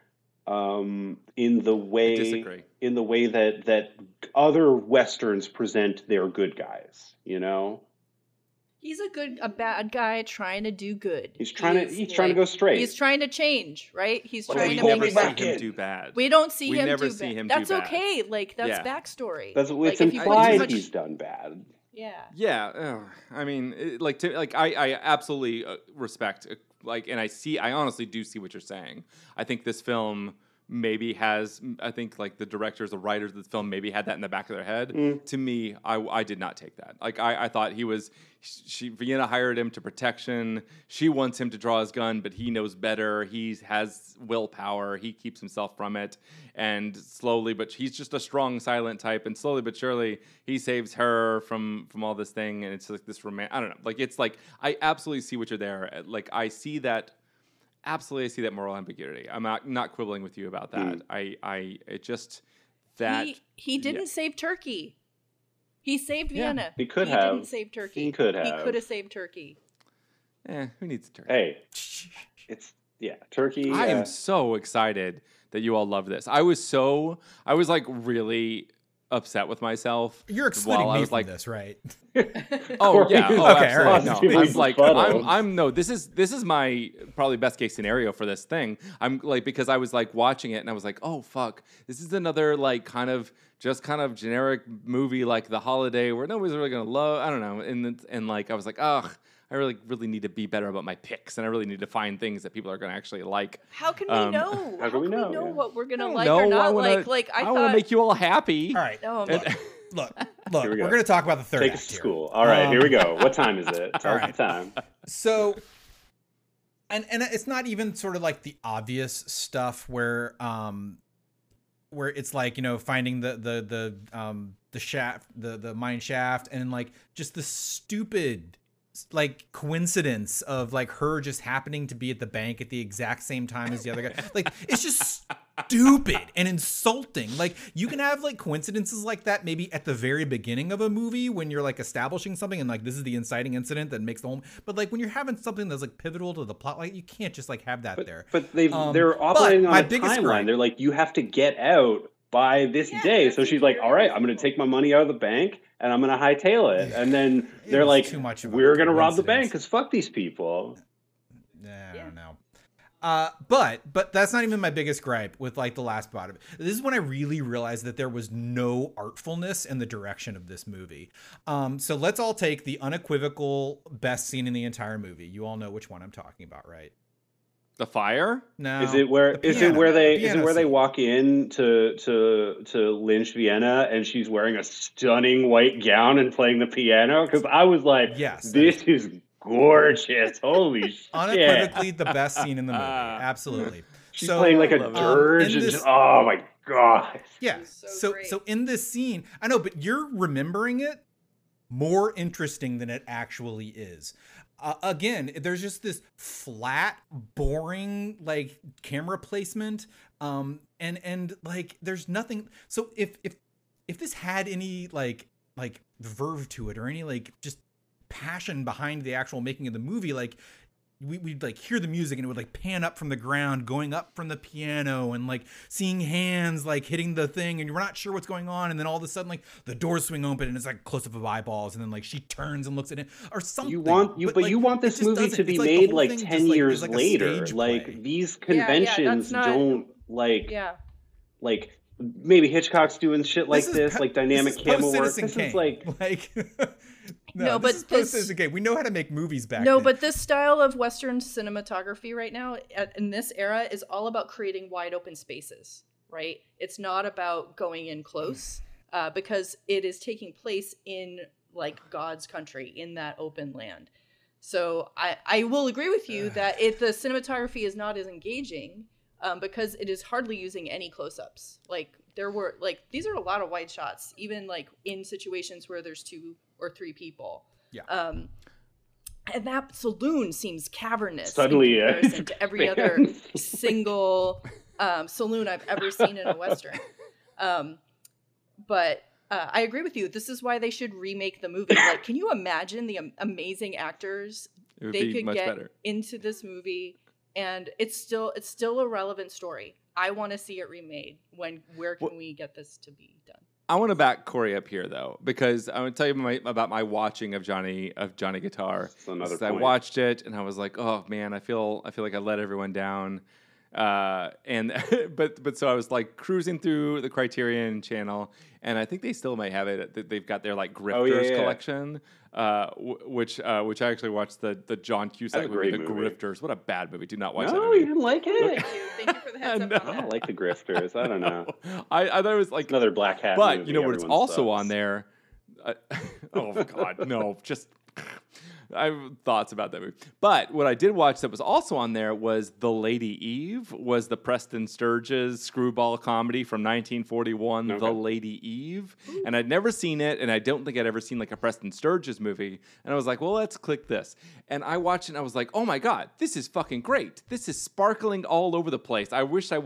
um, in the way I disagree. in the way that that other Westerns present their good guys. You know, He's a good, a bad guy trying to do good. he's trying to He's, he's trying to go like, straight. He's trying to change, right? He's Well, trying we to hold never make me see back him in. do bad. We don't see We him never do see bad. him do That's bad. okay. Like that's Yeah. backstory. That's like, it's if you put too implied much- he's done bad. Yeah. Yeah, uh, I mean, it, like, to, like I, I absolutely uh, respect, uh, like, and I see, I honestly do see what you're saying. I think this film maybe has, I think, like the directors, the writers of the film, maybe had that in the back of their head. Mm. To me, I, I did not take that. Like, I, I thought he was, she Vienna hired him to protection. She wants him to draw his gun, but he knows better. He has willpower. He keeps himself from it, and slowly, but he's just a strong, silent type. And slowly but surely, he saves her from from all this thing. And it's like this romantic. I don't know. Like it's like I absolutely see what you're there. Like I see that. Absolutely, I see that moral ambiguity. I'm not not quibbling with you about that. Mm. I I it just that he he didn't yeah. save Turkey. He saved Yeah. Vienna. He could he have. didn't save Turkey. He could He have. could have saved Turkey. eh, who needs turkey? Hey, it's yeah, Turkey. I uh, am so excited that you all love this. I was so I was like really upset with myself. You're excluding while I me was from like, this, right? Oh yeah, oh Okay, all right. absolutely. No, I'm like, Befuddled. I'm, I'm no. This is this is my probably best case scenario for this thing. I'm like because I was like watching it and I was like, oh fuck, this is another like kind of just kind of generic movie like The Holiday where nobody's really gonna love. I don't know, and and like I was like, ugh. I really, really need to be better about my picks, and I really need to find things that people are going to actually like. How can we Um, know? how can we know, yeah. what we're gonna I don't like know, or not I wanna, like? Like I, I thought. want to make you all happy. All right. Oh, And- man. Look, look, Here we we are go. going to talk about the third Take act us to here. school. All right, Um, here we go. What time is it? Tell all us right. the time. So, and and it's not even sort of like the obvious stuff where um where it's like, you know, finding the the the um the shaft, the the mine shaft, and like just the stupid like coincidence of like her just happening to be at the bank at the exact same time as the other guy. Like it's just stupid and insulting. Like you can have like coincidences like that maybe at the very beginning of a movie when you're like establishing something and like this is the inciting incident that makes the whole, but like when you're having something that's like pivotal to the plot, like you can't just like have that But, there. but they've Um, they're operating but on my a biggest timeline. gripe- They're like, you have to get out by this Yeah, day. that's So she's like, very all right, I'm going to reasonable. take my money out of the bank and I'm going to hightail it. And then It they're was like, too much of a we're going to rob the coincidence. bank because fuck these people. Yeah, I Yeah. don't know. Uh, but but that's not even my biggest gripe with like the last part of it. This is when I really realized that there was no artfulness in the direction of this movie. Um, so let's all take the unequivocal best scene in the entire movie. You all know which one I'm talking about, right? The fire? No. Is it where the is piano. it where they The is it piano where they scene. walk in to to to Lynch Vienna and she's wearing a stunning white gown and playing the piano? Because I was like, Yes, that this is gorgeous. Holy shit. Unequivocally the best scene in the movie. Absolutely. She's so, playing like a love it. dirge Um, in and this- just, oh my god. Yeah. It was so So great. so in this scene, I know, but you're remembering it more interesting than it actually is. Uh, again, there's just this flat, boring like camera placement, um, and and like there's nothing. So if if if this had any like like verve to it or any like just passion behind the actual making of the movie, like we, we'd like hear the music and it would like pan up from the ground, going up from the piano and like seeing hands like hitting the thing and you're not sure what's going on. And then all of a sudden, like the doors swing open and it's like close up of eyeballs. And then like she turns and looks at it or something. You want you, but, like, you want it this just movie doesn't. to be It's like the made whole like thing ten just, like, years is like a later. stage Like play. these Yeah, yeah, that's conventions not- don't like yeah. like maybe Hitchcock's doing shit like is this, pa- like dynamic this is camera work. post-Citizen This Kane. is like like no, No, this but is this- post-Citizen Kane. We know how to make movies back No, then. but this style of Western cinematography right now, at, in this era, is all about creating wide open spaces, right? It's not about going in close, uh, because it is taking place in like God's country, in that open land. So I, I will agree with you that if the cinematography is not as engaging, um, because it is hardly using any close-ups. Like there were like these are a lot of wide shots, even like in situations where there's two or three people. Yeah. Um, and that saloon seems cavernous Suddenly, in yeah. comparison to every other single um, saloon I've ever seen in a Western. Um, but uh, I agree with you. This is why they should remake the movie. Like, can you imagine the am- amazing actors It would they be could much get better. into this movie? And it's still it's still a relevant story. I want to see it remade. When where can Well- we get this to be done? I want to back Corey up here though, because I want to tell you my, about my watching of Johnny of Johnny Guitar. That's another So I point. watched it and I was like, oh man, I feel I feel like I let everyone down. Uh, and but but so I was like cruising through the Criterion channel, and I think they still might have it. They've got their like Grifters Oh, yeah, yeah. collection, uh, w- which uh, which I actually watched the the John Cusack That's a movie, The great movie. Grifters. What a bad movie! Do not watch that no, movie. you didn't like it. Thank you. Thank you for the heads up No. on I that. don't like the grifters. I don't know. I, I thought it was like Another black hat. But movie. you know what? It's Everyone also sucks. on there. Uh, oh God, no! Just I have thoughts about that movie. But what I did watch that was also on there was The Lady Eve. Was the Preston Sturges screwball comedy from nineteen forty-one, Okay. The Lady Eve, and I'd never seen it, and I don't think I'd ever seen like a Preston Sturges movie. And I was like, well, let's click this. And I watched it, and I was like, oh my God, this is fucking great. This is sparkling all over the place. I wish I would have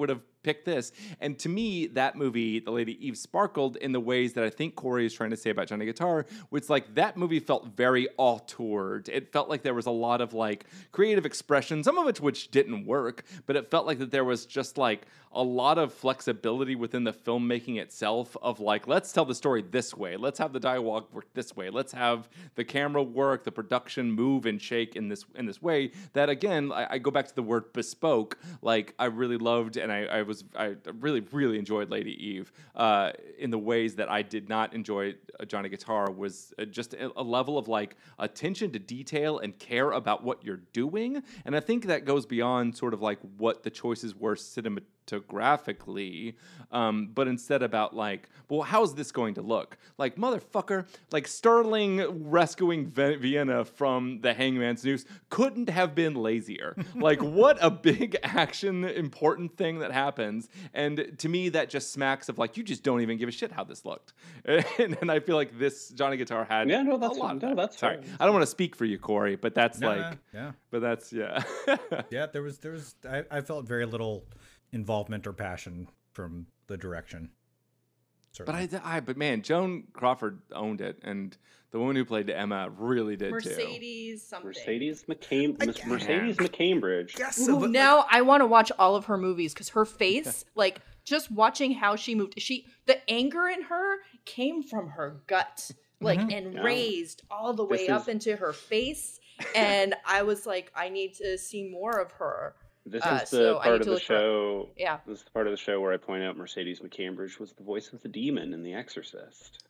pick this. And to me, that movie, The Lady Eve, sparkled in the ways that I think Corey is trying to say about Johnny Guitar, where it's like that movie felt very auteured. It felt like there was a lot of like creative expression, some of which which didn't work, but it felt like that there was just like a lot of flexibility within the filmmaking itself of like, let's tell the story this way. Let's have the dialogue work this way. Let's have the camera work, the production move and shake in this in this way. That again, I, I go back to the word bespoke. Like I really loved and I, I was I really really enjoyed Lady Eve uh, in the ways that I did not enjoy uh, Johnny Guitar. Was uh, just a, a level of like attention to detail and care about what you're doing. And I think that goes beyond sort of like what the choices were cinematographically, um, but instead about like, well, how's this going to look? Like, motherfucker, like Sterling rescuing v- Vienna from the hangman's noose couldn't have been lazier. Like, what a big action, important thing that happens. And to me, that just smacks of like, you just don't even give a shit how this looked. And, and I feel like this Johnny Guitar had yeah, no, that's a lot of no, that. that's Sorry, fair. I don't want to speak for you, Corey, but that's No, like, no, yeah, but that's yeah. yeah. There was there was I, I felt very little involvement or passion from the direction. But Certainly. I, I, but man, Joan Crawford owned it, and the woman who played Emma really did too. Mercedes something. Mercedes McCam- I Mercedes can't. McCambridge. Yes, Ooh, but, now I want to watch all of her movies because her face, like just watching how she moved, she the anger in her came from her gut, like Mhm. and Yeah. raised all the way This up is- into her face, and I was like, I need to see more of her. This Uh, is the so I part need of to the look for- show. Yeah. This is the part of the show where I point out Mercedes McCambridge was the voice of the demon in The Exorcist.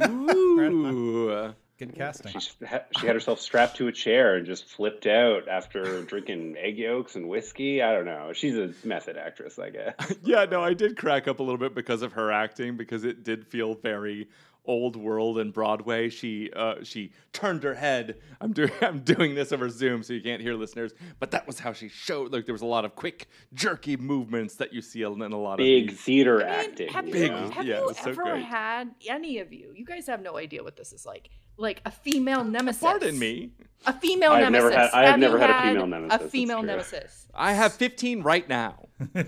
Ooh. good casting. She, ha- she had herself strapped to a chair and just flipped out after drinking egg yolks and whiskey. I don't know. She's a method actress, I guess. Yeah, no, I did crack up a little bit because of her acting, because it did feel very old world and Broadway. She uh, she turned her head. I'm doing I'm doing this over Zoom, so you can't hear listeners. But that was how she showed. Like there was a lot of quick, jerky movements that you see in a lot Big of these. theater I mean, acting. have you, you Big- know? have yeah, it you was so ever great. had any of you? You guys have no idea what this is like. Like a female nemesis. Pardon me. A female I've never nemesis. had- I have you never had a female nemesis, A it's female true. nemesis. I have fifteen right now.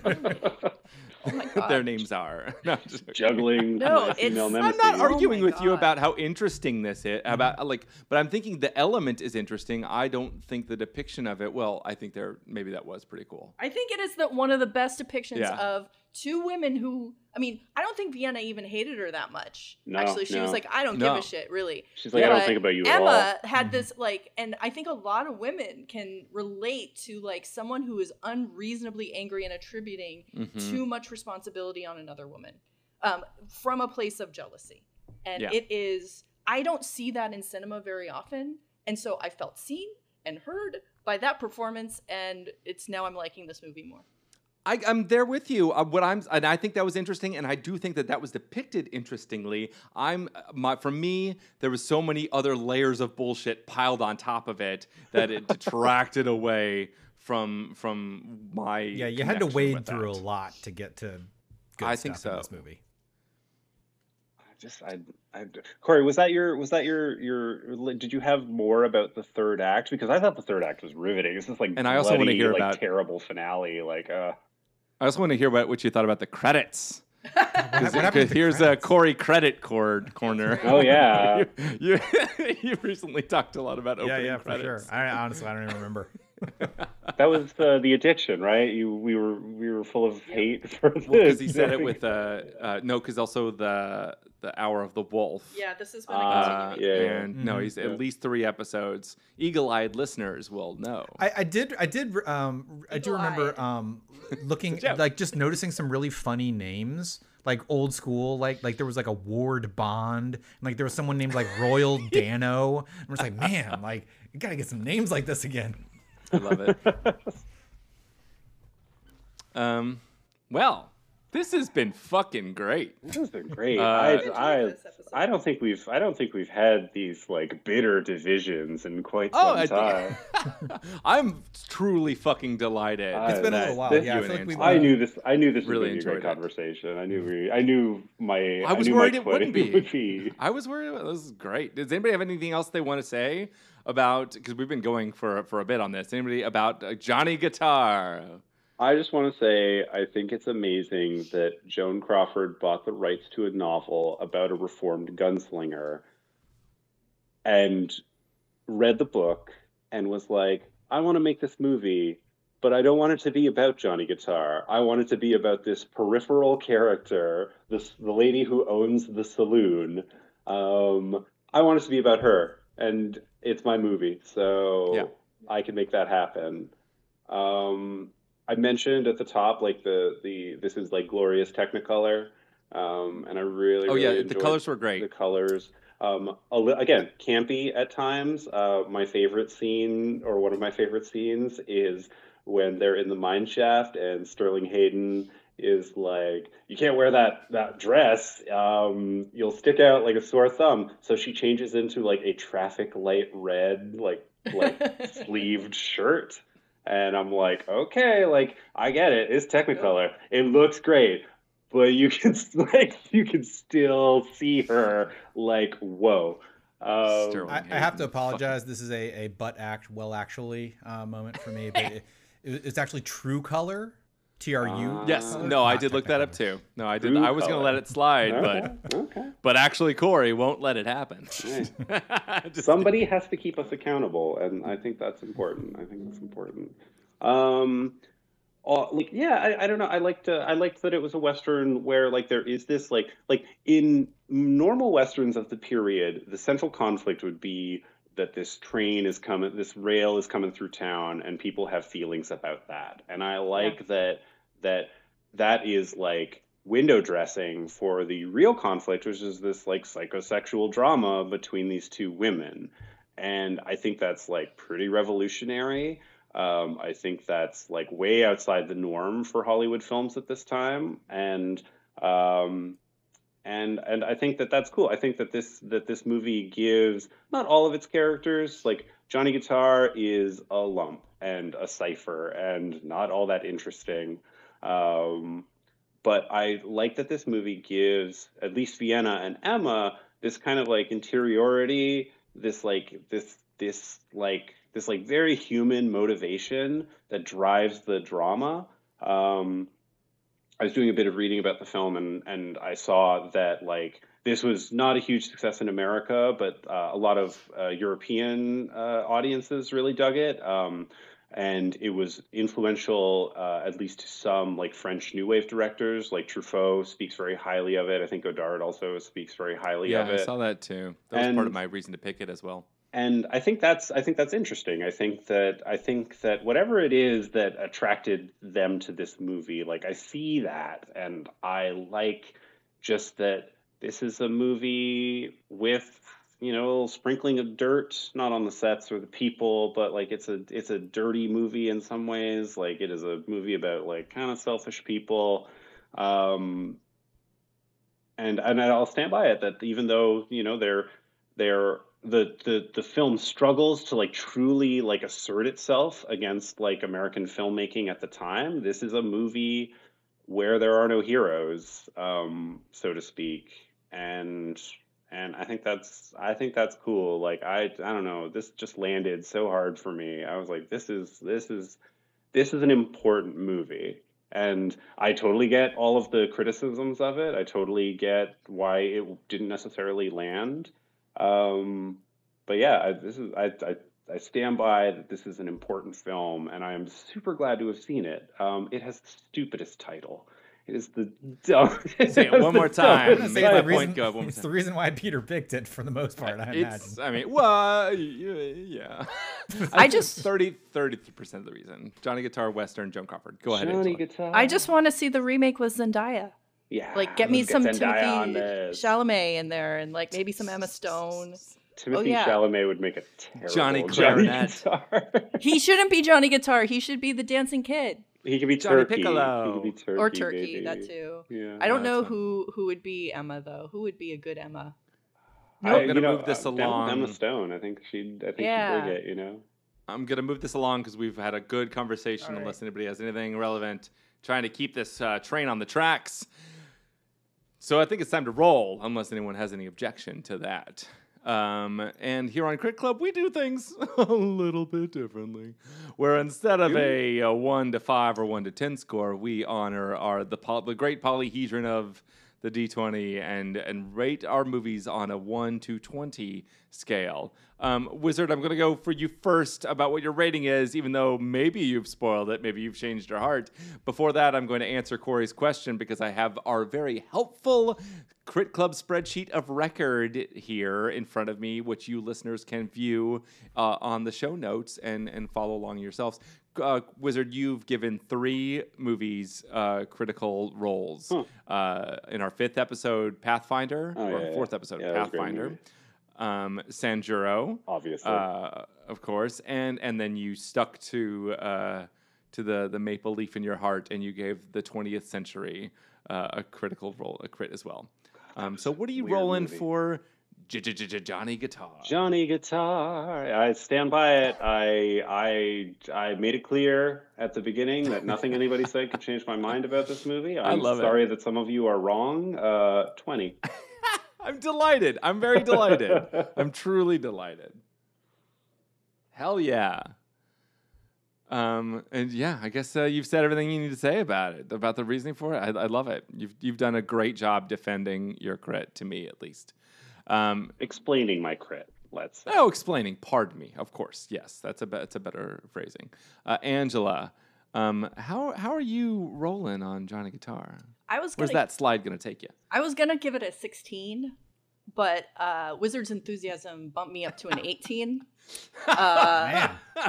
Oh my god. Their names are. No, I'm just- Juggling No, my it's- female I'm nemesis. I'm not Oh arguing my with you God. about how interesting this is. About like, but I'm thinking the element is interesting. I don't think the depiction of it. Well, I think there maybe that was pretty cool. I think it is the one of the best depictions Yeah. of two women who. I mean, I don't think Vienna even hated her that much. No, Actually, she was no. like, I don't No. give a shit, really. She's like, I don't But think about you at all. Emma had this like, and I think a lot of women can relate to like someone who is unreasonably angry and attributing Mhm. too much responsibility on another woman um, from a place of jealousy. And Yeah. it is, I don't see that in cinema very often. And so I felt seen and heard by that performance. And it's now I'm liking this movie more. I, I'm there with you. Uh, what I'm, and I think that was interesting, and I do think that that was depicted interestingly. I'm, uh, my, for me, there was so many other layers of bullshit piled on top of it that it detracted away from from my. Yeah, you had to connection wade with through that. a lot to get to good I stuff think in so. this movie. I just, I, I, Corey, was that your, was that your, your? Did you have more about the third act? Because I thought the third act was riveting. It's just like, And I also wanna bloody, hear like, about- terrible finale. Like, uh, I just want to hear what, what you thought about the credits. What happened with Because the here's a credits? Corey credit cord corner. oh yeah, you, you, you recently talked a lot about Yeah, opening yeah, for credits. sure. I honestly, I don't even remember. that was uh, the addiction, right? You, we were, we were full of hate for this. Well, because he said it with uh, uh no, because also the the Hour of the Wolf. Yeah, this has been a Uh, continuation. yeah, yeah. And no, Mhm. he's Yeah. at least three episodes. Eagle-eyed listeners will know. I, I did, I did, um, I do remember, Eagle-eyed. um, looking It's a joke. like just noticing some really funny names, like old school, like like there was like a Ward Bond, and like there was someone named like Royal Dano, and we're just like, man, like you gotta get some names like this again. I love it. um, well, this has been fucking great. This has been great. Uh, I, enjoyed I, this episode. I don't think we've, I don't think we've had these like bitter divisions in quite Oh, some I time. think, I'm truly fucking delighted. I- It's been a that- little while. that- Yeah, I you feel and like we've. Angela. I knew this. I knew this Really would be a enjoyed great it. conversation. I knew. We, I knew my. I was knew worried my it wouldn't footing be. would be. I was worried. About, this is great. Does anybody have anything else they want to say about? Because we've been going for for a bit on this. Anybody about uh, Johnny Guitar? I just want to say I think it's amazing that Joan Crawford bought the rights to a novel about a reformed gunslinger and read the book and was like, I want to make this movie, but I don't want it to be about Johnny Guitar. I want it to be about this peripheral character, this the lady who owns the saloon. Um, I want it to be about her, and it's my movie, Yeah. so I can make that happen. Um, I mentioned at the top, like the the this is like glorious Technicolor, um, and I really Oh really yeah, the enjoyed colors were the great. colors. Um, a li- again, campy at times. Uh, my favorite scene, or one of my favorite scenes, is when they're in the mine shaft and Sterling Hayden is like, "You can't wear that that dress. Um, you'll stick out like a sore thumb." So she changes into like a traffic light red, like like sleeved shirt. And I'm like, okay, like I get it. It's Technicolor. It looks great, but you can like you can still see her like, whoa. Um, I, Sterling I have to Hayden. Fucking apologize. This is a, a butt act, well, actually, uh, moment for me, but it, it, it's actually True Color, T R U. Yes, Uh, no, I not did look that up Technicolor. too. No, I did. True I was gonna color. let it slide, okay, but okay. but actually Corey won't let it happen. Right. Just Somebody has to keep us accountable, and I think that's important. I think that's important. Um, uh, like yeah, I, I don't know. I liked uh, I liked that it was a western where like there is this like like in normal westerns of the period, the central conflict would be that this train is coming, this rail is coming through town, and people have feelings about that. And I Yeah. like that that that is like window dressing for the real conflict, which is this like psychosexual drama between these two women. And I think that's like pretty revolutionary. Um, I think that's like way outside the norm for Hollywood films at this time, and um, and and I think that that's cool. I think that this that this movie gives not all of its characters like Johnny Guitar is a lump and a cipher and not all that interesting. Um, but I like that this movie gives at least Vienna and Emma this kind of like interiority, this like this this like this like very human motivation that drives the drama. Um, I was doing a bit of reading about the film, and and I saw that like this was not a huge success in America, but uh, a lot of uh, European uh, audiences really dug it. Um, and it was influential, uh, at least to some like French New Wave directors, like Truffaut speaks very highly of it. I think Godard also speaks very highly yeah, of I it. saw that too. That was part of And my reason to pick it as well. and I think that's I think that's interesting. I think that I think that whatever it is that attracted them to this movie, like I see that, and I like just that this is a movie with you know a little sprinkling of dirt, not on the sets or the people, but like it's a it's a dirty movie in some ways. Like it is a movie about like kind of selfish people. Um, and and I'll stand by it that even though you know they're they're the the the film struggles to like truly like assert itself against like American filmmaking at the time. This is a movie where there are no heroes, um, so to speak, and and I think that's I think that's cool. Like I I don't know, this just landed so hard for me. I was like, this is this is this is an important movie. And I totally get all of the criticisms of it. I totally get why it didn't necessarily land. Um, but yeah, I, this is I, I I stand by that this is an important film, and I am super glad to have seen it. Um, it has the stupidest title. It is the dumb. Say it one more time. Say Make the my reason- point go up one more it's time. the reason why Peter picked it for the most part, I It's, imagine. I mean, well, yeah. I just- thirty, thirty percent of the reason. Johnny Guitar, Western, Joan Crawford. Go ahead. Johnny Angela. Guitar. I just want to see the remake with Zendaya. yeah. Like, get me let's some Zendaya on Timothy this. Chalamet in there, and like maybe some Emma Stone. Timothy Oh, yeah. Chalamet would make a terrible Johnny Johnny Clarinet. Guitar. He shouldn't be Johnny Guitar. He should be the dancing kid He could be Johnny Turkey. Piccolo. He could be Turkey. or Turkey. maybe. That too. Yeah. I don't No, know that's fine. who who would be Emma though. Who would be a good Emma? I, I'm gonna you know, move this I'm down with along. Emma Stone. I think she'd. I think Yeah. she'd bring it. You know. I'm going to move this along because we've had a good conversation, All right. unless anybody has anything relevant, trying to keep this uh, train on the tracks. So I think it's time to roll, unless anyone has any objection to that. Um, and here on Crit Club, we do things a little bit differently. Where instead of a, a one to five or one to ten score, we honor our the poly, the great polyhedron of the D twenty and and rate our movies on a one to twenty scale. Um, Wizard, I'm going to go for you first about what your rating is, even though maybe you've spoiled it, maybe you've changed your heart. Before that, I'm going to answer Corey's question because I have our very helpful Crit Club spreadsheet of record here in front of me, which you listeners can view uh, on the show notes and, and follow along yourselves. Uh, Wizard, you've given three movies uh, critical roles. Huh. Uh, in our fifth episode, Pathfinder, Oh, or yeah, fourth yeah. episode, Yeah, that was a great Pathfinder. movie. Um, Sanjuro, Obviously. uh, of course, and and then you stuck to uh, to the the maple leaf in your heart, and you gave the twentieth century uh, a critical role, a crit as well. Um, so what are you Weird rolling movie. for, J- J- J- J- Johnny Guitar? Johnny Guitar. I stand by it. I I I made it clear at the beginning that nothing anybody said could change my mind about this movie. I'm love it. sorry that some of you are wrong. Uh, twenty. I'm delighted. I'm very delighted. I'm truly delighted. Hell yeah. Um, and yeah, I guess uh, you've said everything you need to say about it, about the reasoning for it. I, I love it. You've you've done a great job defending your crit, to me at least. Um, Explaining my crit, let's say. oh, explaining. Pardon me. Of course, yes, that's a be- that's a better phrasing. Uh, Angela, um, how how are you rolling on Johnny Guitar? I was Where's gonna, that slide going to take you? I was gonna give it a sixteen, but uh, Wizards Enthusiasm bumped me up to an eighteen. Uh, Man.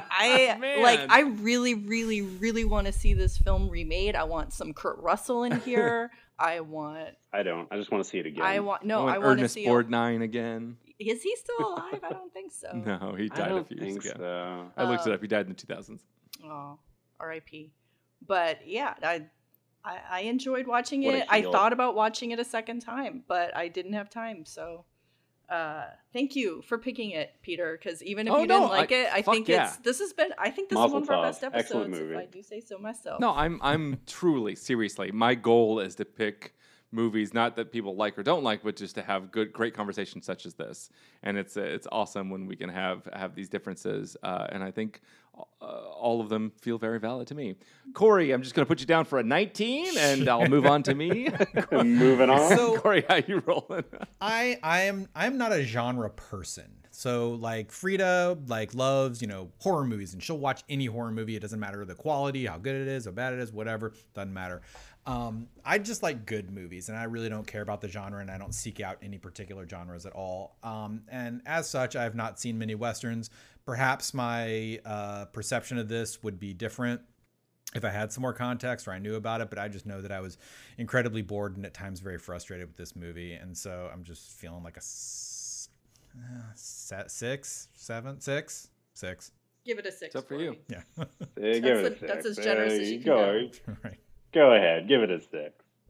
I Man. like. I really, really, really want to see this film remade. I want some Kurt Russell in here. I want. I don't. I just want to see it again. I want. No, I I want want to Ernest see. Borgnine again. Is he still alive? I don't think so. No, he I died a don't few years think ago. so. I looked it Um, up. He died in the two thousands. Oh, R I P. But yeah, I, I I enjoyed watching What a it. I heel. thought about watching it a second time, but I didn't have time. So, uh, thank you for picking it, Peter. Because even if Oh, you no, didn't like I- it, I fuck think yeah. it's this has been. I think this is Mazel one of our tov. best Excellent episodes, if movie. I do say so myself. No, I'm I'm truly seriously. My goal is to pick movies not that people like or don't like, but just to have good, great conversations such as this. And it's uh, it's awesome when we can have have these differences. Uh, and I think uh, all of them feel very valid to me. Corey, I'm just going to put you down for a nineteen, and I'll move on to me. Moving on. So- Corey, how you rolling? I I am I'm not a genre person. So like Frida like loves, you know, horror movies, and she'll watch any horror movie. It doesn't matter the quality, how good it is, how bad it is, whatever, doesn't matter. Um, I just like good movies, and I really don't care about the genre, and I don't seek out any particular genres at all. Um, and as such, I have not seen many Westerns. Perhaps my uh, perception of this would be different if I had some more context or I knew about it, but I just know that I was incredibly bored and at times very frustrated with this movie. And so I'm just feeling like a s- uh, se- six, seven, six, six. Give it a six. It's up for Corey. you. Yeah. Hey, give That's it a a- six. that's as generous There as you you can go. go. Right. Go ahead. Give it a six.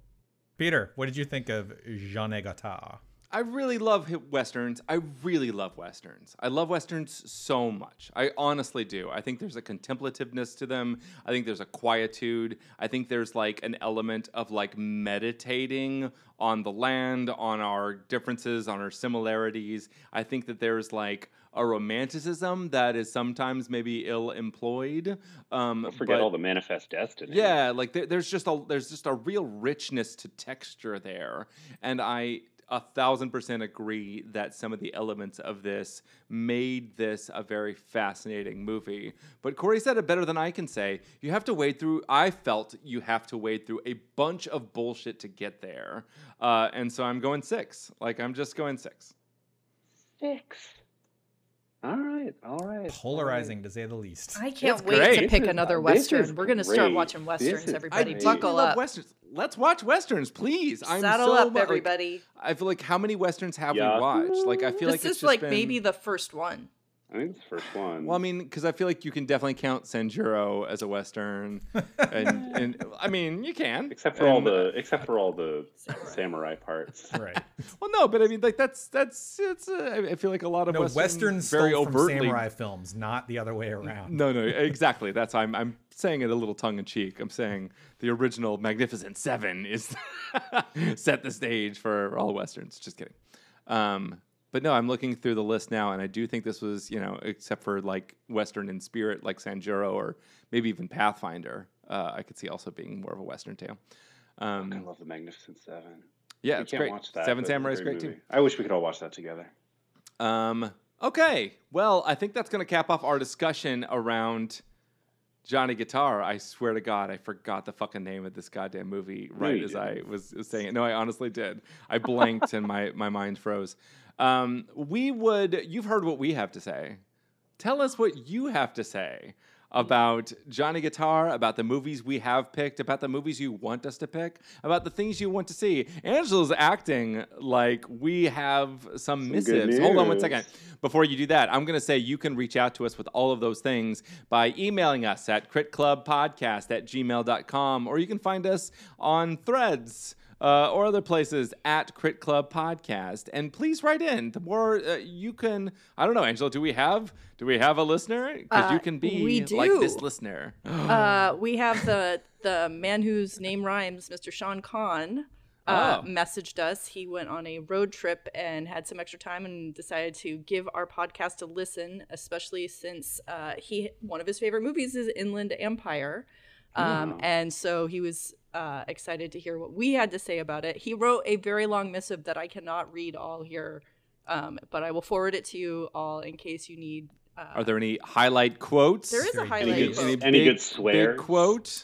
Peter, what did you think of Jean Guitar? I really love hi- Westerns. I really love Westerns. I love Westerns so much. I honestly do. I think there's a contemplativeness to them. I think there's a quietude. I think there's like an element of like meditating on the land, on our differences, on our similarities. I think that there's like a romanticism that is sometimes maybe ill employed. Um, Don't forget but- all the manifest destiny. yeah, like there, there's just a there's just a real richness to texture there, and I a thousand percent agree that some of the elements of this made this a very fascinating movie. But Corey said it better than I can say. You have to wade through. I felt you have to wade through a bunch of bullshit to get there, uh, and so I'm going six. Like I'm just going six. Six. All right. All right. Polarizing to say the least. I can't It's wait great. to pick This is- another this Western. is We're gonna start great. watching This Westerns, is everybody. great. Buckle love up. Westerns. Let's watch Westerns, please. I'm Saddle so up, mu- like, everybody. I feel like how many Westerns have Yeah. we watched? Like I feel like This it's is just like been- maybe the first one. I think it's the first one. Well, I mean, because I feel like you can definitely count Sanjuro as a Western, and, and I mean, you can, except for all And- the except for all the Samurai. samurai parts. Right. Well, no, but I mean, like that's that's it's. Uh, I feel like a lot of No, Westerns, Westerns very stole from overtly. samurai films, not the other way around. No, no, exactly. That's I'm I'm saying it a little tongue in cheek. I'm saying the original Magnificent Seven is set the stage for all Westerns. Just kidding. Um, but no, I'm looking through the list now, and I do think this was, you know, except for like Western in spirit, like Sanjuro or maybe even Pathfinder, uh, I could see also being more of a Western tale. Um, I love The Magnificent Seven. yeah, we it's can't great. watch that, Seven but it's a Samurai is great great movie. too. I wish we could all watch that together. Um, okay, well, I think that's going to cap off our discussion around Johnny Guitar. I swear to God, I forgot the fucking name of this goddamn movie right you as didn't. I was, was saying it. No, I honestly did. I blanked and my, my mind froze. Um, we would, you've heard what we have to say. Tell us what you have to say about Johnny Guitar, about the movies we have picked, about the movies you want us to pick, about the things you want to see. Angela's acting like we have some, Some missives. good Hold on one news. second. Before you do that, I'm going to say you can reach out to us with all of those things by emailing us at critclubpodcast at gmail dot com, or you can find us on Threads uh, or other places at Crit Club Podcast. And please write in. The more uh, you can, I don't know, Angela, do we have do we have a listener? Because Uh, you can be we like do. this listener. Uh, we have the the man whose name rhymes, Mister Sean Kahn, uh, Oh. messaged us. He went on a road trip and had some extra time and decided to give our podcast a listen, especially since uh, he one of his favorite movies is Inland Empire. Um, Oh. And so he was uh, excited to hear what we had to say about it. He wrote a very long missive that I cannot read all here, um, but I will forward it to you all in case you need. Uh, Are there any highlight quotes? there is a Very highlight Any good, quote. Any any big- good swears? Big quote?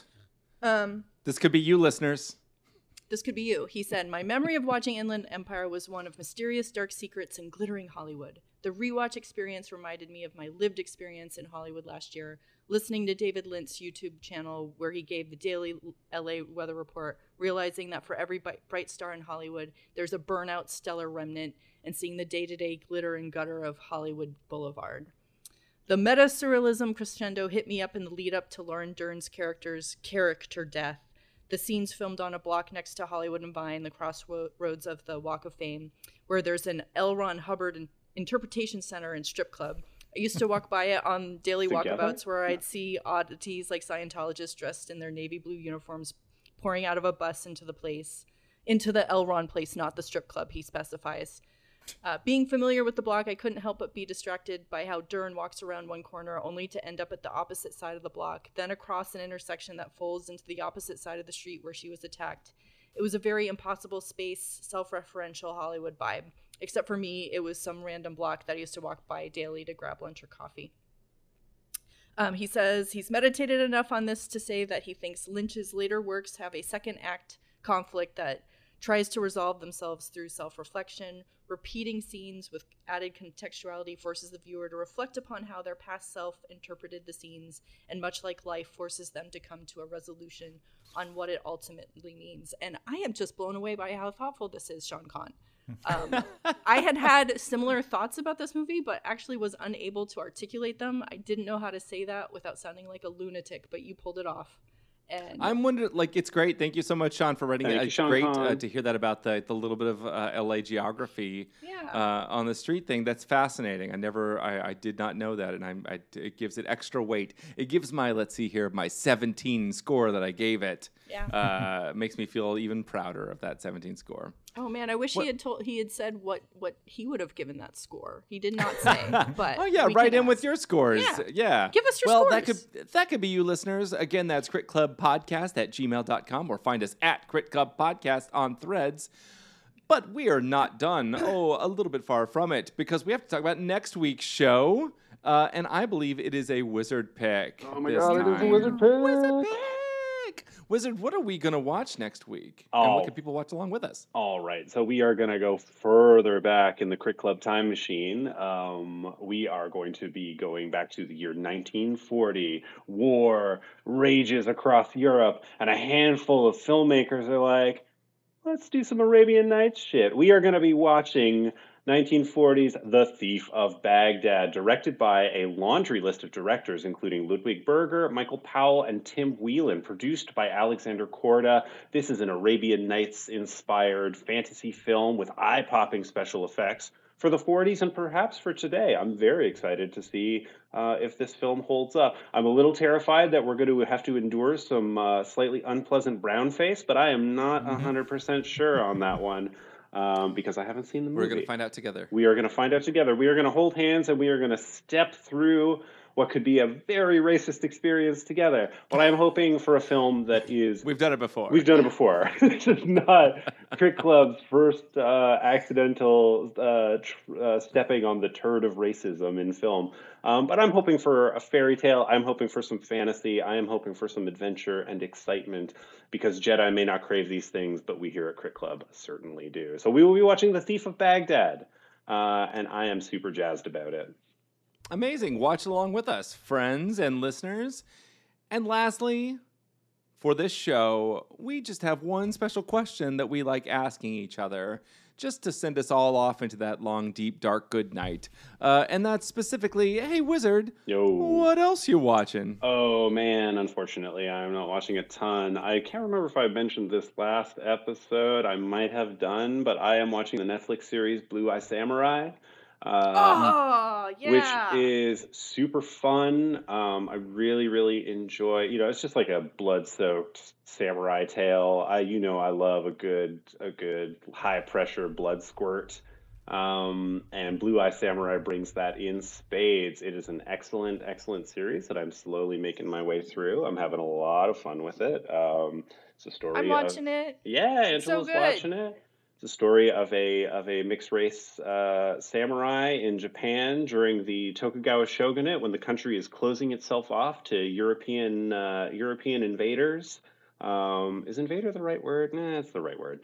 Um, This could be you, listeners. This could be you. He said, "My memory of watching Inland Empire was one of mysterious dark secrets and glittering Hollywood. The rewatch experience reminded me of my lived experience in Hollywood last year, listening to David Lint's YouTube channel where he gave the daily L A weather report, realizing that for every bi- bright star in Hollywood, there's a burnout stellar remnant, and seeing the day-to-day glitter and gutter of Hollywood Boulevard. The meta-surrealism crescendo hit me up in the lead-up to Lauren Dern's character's character death. The scenes filmed on a block next to Hollywood and Vine, the crossroads of the Walk of Fame, where there's an L. Ron Hubbard in- Interpretation Center and strip club. I used to walk by it on daily Together? walkabouts where I'd see oddities like Scientologists dressed in their navy blue uniforms pouring out of a bus into the place, into the L. Ron place, not the strip club, he specifies. Uh, being familiar with the block, I couldn't help but be distracted by how Dern walks around one corner only to end up at the opposite side of the block, then across an intersection that folds into the opposite side of the street where she was attacked. It was a very impossible space, self-referential Hollywood vibe. Except for me, it was some random block that I used to walk by daily to grab lunch or coffee. Um, he says he's meditated enough on this to say that he thinks Lynch's later works have a second act conflict that tries to resolve themselves through self-reflection. Repeating scenes with added contextuality forces the viewer to reflect upon how their past self interpreted the scenes, and much like life, forces them to come to a resolution on what it ultimately means. And I am just blown away by how thoughtful this is, Sean Kahn. Um, I had had similar thoughts about this movie, but actually was unable to articulate them. I didn't know how to say that without sounding like a lunatic, but you pulled it off. And I'm wondering, like, it's great. Thank you so much, Sean, for writing Thank it. you, It's Sean great uh, Kahn. to hear that about the, the little bit of uh, L A geography yeah. uh, on the street thing. That's fascinating. I never, I, I did not know that, and I'm, I, it gives it extra weight. It gives my, let's see here, my seventeen score that I gave it. Yeah. Uh, makes me feel even prouder of that seventeen score. Oh man, I wish What- he had told he had said what what he would have given that score. He did not say, but Oh yeah, we write can in with ask. your scores. Yeah. Yeah. Give us your well, that scores. could that could be you listeners. Again, that's Crit Club Podcast at gmail dot com, or find us at Crit Club Podcast on Threads. But we are not done. Oh, a little bit far from it, because we have to talk about next week's show. Uh, and I believe it is a wizard pick. Oh my this god, it is a time. wizard pick. Wizard pick. Wizard, what are we gonna watch next week? And Oh. what can people watch along with us? All right, so we are going to go further back in the Crit Club time machine. Um, we are going to be going back to the year nineteen forty. War rages across Europe, and a handful of filmmakers are like, let's do some Arabian Nights shit. We are going to be watching nineteen forties The Thief of Baghdad, directed by a laundry list of directors, including Ludwig Berger, Michael Powell, and Tim Whelan, produced by Alexander Korda. This is an Arabian Nights-inspired fantasy film with eye-popping special effects for the forties and perhaps for today. I'm very excited to see uh, if this film holds up. I'm a little terrified that we're going to have to endure some uh, slightly unpleasant brown face, but I am not Mhm. one hundred percent sure on that one. um, because I haven't seen the movie. We're going to find out together. We are going to find out together. We are going to hold hands and we are going to step through what could be a very racist experience together. But I'm hoping for a film that is... We've done it before. We've done it before. This is not Crit Club's first uh, accidental uh, tr- uh, stepping on the turd of racism in film. Um, but I'm hoping for a fairy tale. I'm hoping for some fantasy. I am hoping for some adventure and excitement, because Jedi may not crave these things, but we here at Crit Club certainly do. So we will be watching The Thief of Baghdad, uh, and I am super jazzed about it. Amazing. Watch along with us, friends and listeners. And lastly, for this show, we just have one special question that we like asking each other, just to send us all off into that long, deep, dark good night. Uh, and that's specifically, hey, Wizard, Yo. What else you watching? Oh, man, unfortunately, I'm not watching a ton. I can't remember if I mentioned this last episode. I might have done, but I am watching the Netflix series Blue Eye Samurai. Uh, oh, yeah. Which is super fun. Um, I really, really enjoy, you know, it's just like a blood-soaked samurai tale. I, you know, I love a good, a good high-pressure blood squirt. Um, and Blue Eye Samurai brings that in spades. It is an excellent, excellent series that I'm slowly making my way through. I'm having a lot of fun with it. Um, it's a story. I'm watching of, it. Yeah, It's so Angela's good. watching it. The story of a of a mixed race uh, samurai in Japan during the Tokugawa shogunate, when the country is closing itself off to European uh, European invaders. Um, is invader the right word? Nah, it's the right word.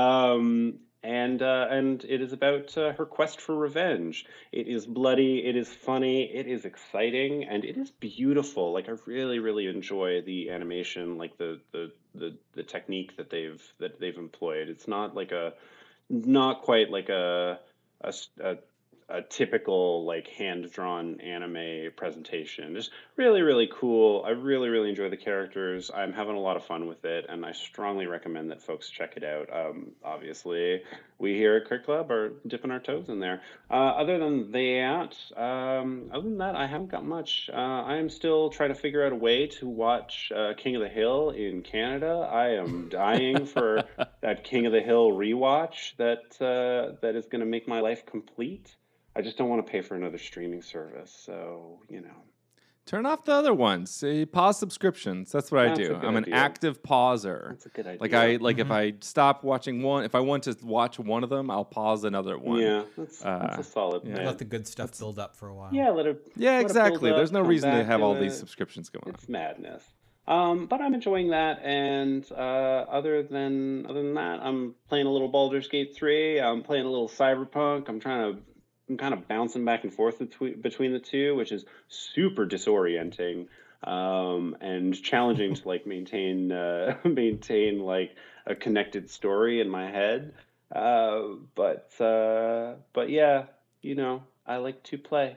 Um, and uh, and it is about uh, her quest for revenge. It is bloody. It is funny. It is exciting, and it is beautiful. Like, I really, really enjoy the animation, like the the the, the technique that they've that they've employed. It's not like a not quite like a a, a, a typical like hand-drawn anime presentation. Just really, really cool. I really, really enjoy the characters. I'm having a lot of fun with it, and I strongly recommend that folks check it out. Um, obviously, we here at Crit Club are dipping our toes in there. Uh, other than that, um, other than that, I haven't got much. Uh, I am still trying to figure out a way to watch uh, King of the Hill in Canada. I am dying for that King of the Hill rewatch that uh, that is going to make my life complete. I just don't want to pay for another streaming service, so, you know. Turn off the other ones. See, pause subscriptions. That's what That's I a do. good I'm an idea. active pauser. That's a good idea. Like I like Mhm. if I stop watching one, if I want to watch one of them, I'll pause another one. Yeah, that's, that's Uh, a solid yeah. plan. Let the good stuff build up for a while. Yeah, let it. Yeah, let it exactly. build up, There's no come reason to back have all to these it. subscriptions going on. It's madness. Um, but I'm enjoying that, and uh, other than other than that, I'm playing a little Baldur's Gate three. I'm playing a little Cyberpunk. I'm trying to. I'm kind of bouncing back and forth between between the two, which is super disorienting um, and challenging to like maintain uh, maintain like a connected story in my head. Uh, but uh, but yeah, you know, I like to play.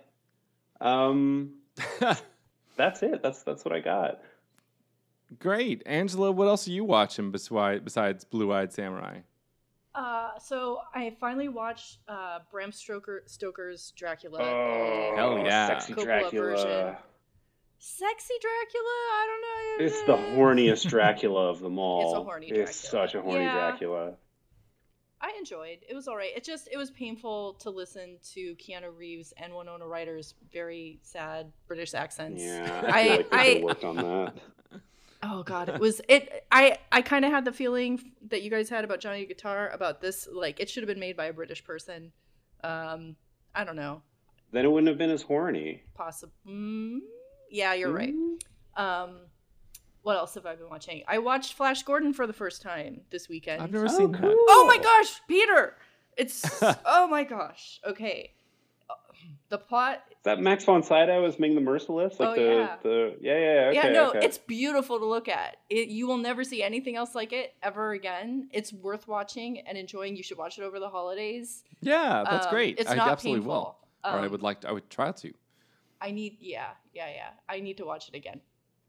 Um, that's it. That's that's what I got. Great, Angela. What else are you watching besides besides Blue Eyed Samurai? Uh, so I finally watched uh, Bram Stoker, Stoker's Dracula. Oh, Hell yeah. sexy Coppola Dracula. version. Sexy Dracula? I don't know. It's the horniest Dracula of them all. It's a horny It's Dracula. such a horny Yeah. Dracula. I enjoyed. It was all right. It just it was painful to listen to Keanu Reeves and Winona Ryder's very sad British accents. Yeah, I- I feel like they I- could've worked on that. Oh god, it was it. I I kind of had the feeling that you guys had about Johnny Guitar about this. Like, it should have been made by a British person. Um, I don't know. Then it wouldn't have been as horny. Possible. Mm, yeah, you're right. Mm. Um, what else have I been watching? I watched Flash Gordon for the first time this weekend. I've never Oh, seen cool. that. Oh my gosh, Peter! It's oh my gosh. Okay, Uh, the plot. Is that Max von Sydow as Ming the Merciless? Like Oh, the, yeah. the yeah yeah yeah, okay, yeah, no, okay. it's beautiful to look at. It, you will never see anything else like it ever again. It's worth watching and enjoying. You should watch it over the holidays. Yeah, that's Um, great. It's I not absolutely painful. will. or I Um, would like to. I would try to. I need, yeah, yeah, yeah. I need to watch it again.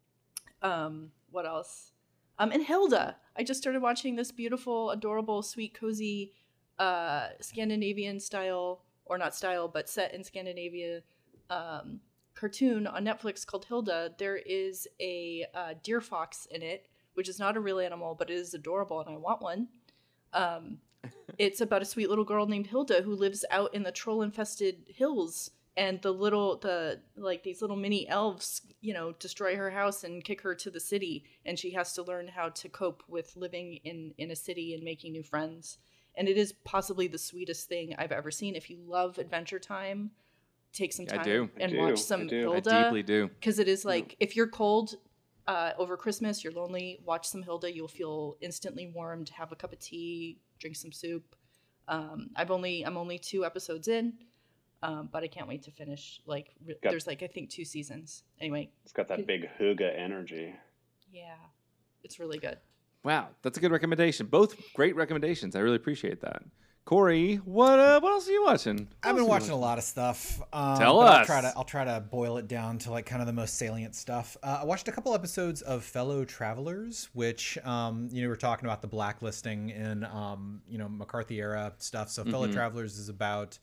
Um, what else? Um, and Hilda. I just started watching this beautiful, adorable, sweet, cozy, uh, Scandinavian style, or not style, but set in Scandinavia, um, cartoon on Netflix called Hilda. There is a uh, deer fox in it, which is not a real animal, but it is adorable, and I want one. Um, it's about a sweet little girl named Hilda who lives out in the troll infested hills, and the little the like these little mini elves, you know, destroy her house and kick her to the city, and she has to learn how to cope with living in in a city and making new friends. And it is possibly the sweetest thing I've ever seen. If you love Adventure Time, take some time I do. and I do. watch I some do. I Hilda. I deeply do. Because it is like, if you're cold uh, over Christmas, you're lonely, watch some Hilda. You'll feel instantly warmed. Have a cup of tea, drink some soup. Um, I've only I'm only two episodes in, um, but I can't wait to finish. Like, re- Got- there's like I think two seasons. Anyway, It's got that Could- big Huga energy. yeah, it's really good. Wow, that's a good recommendation. Both great recommendations. I really appreciate that. Corey, what uh, what else are you watching? What I've else been are you watching a lot of stuff. Um, Tell but us. I'll try to I'll try to boil it down to like kind of the most salient stuff. Uh, I watched a couple episodes of Fellow Travelers, which um, you know, we're talking about the blacklisting in um, you know, McCarthy era stuff. So Fellow Mhm. Travelers is about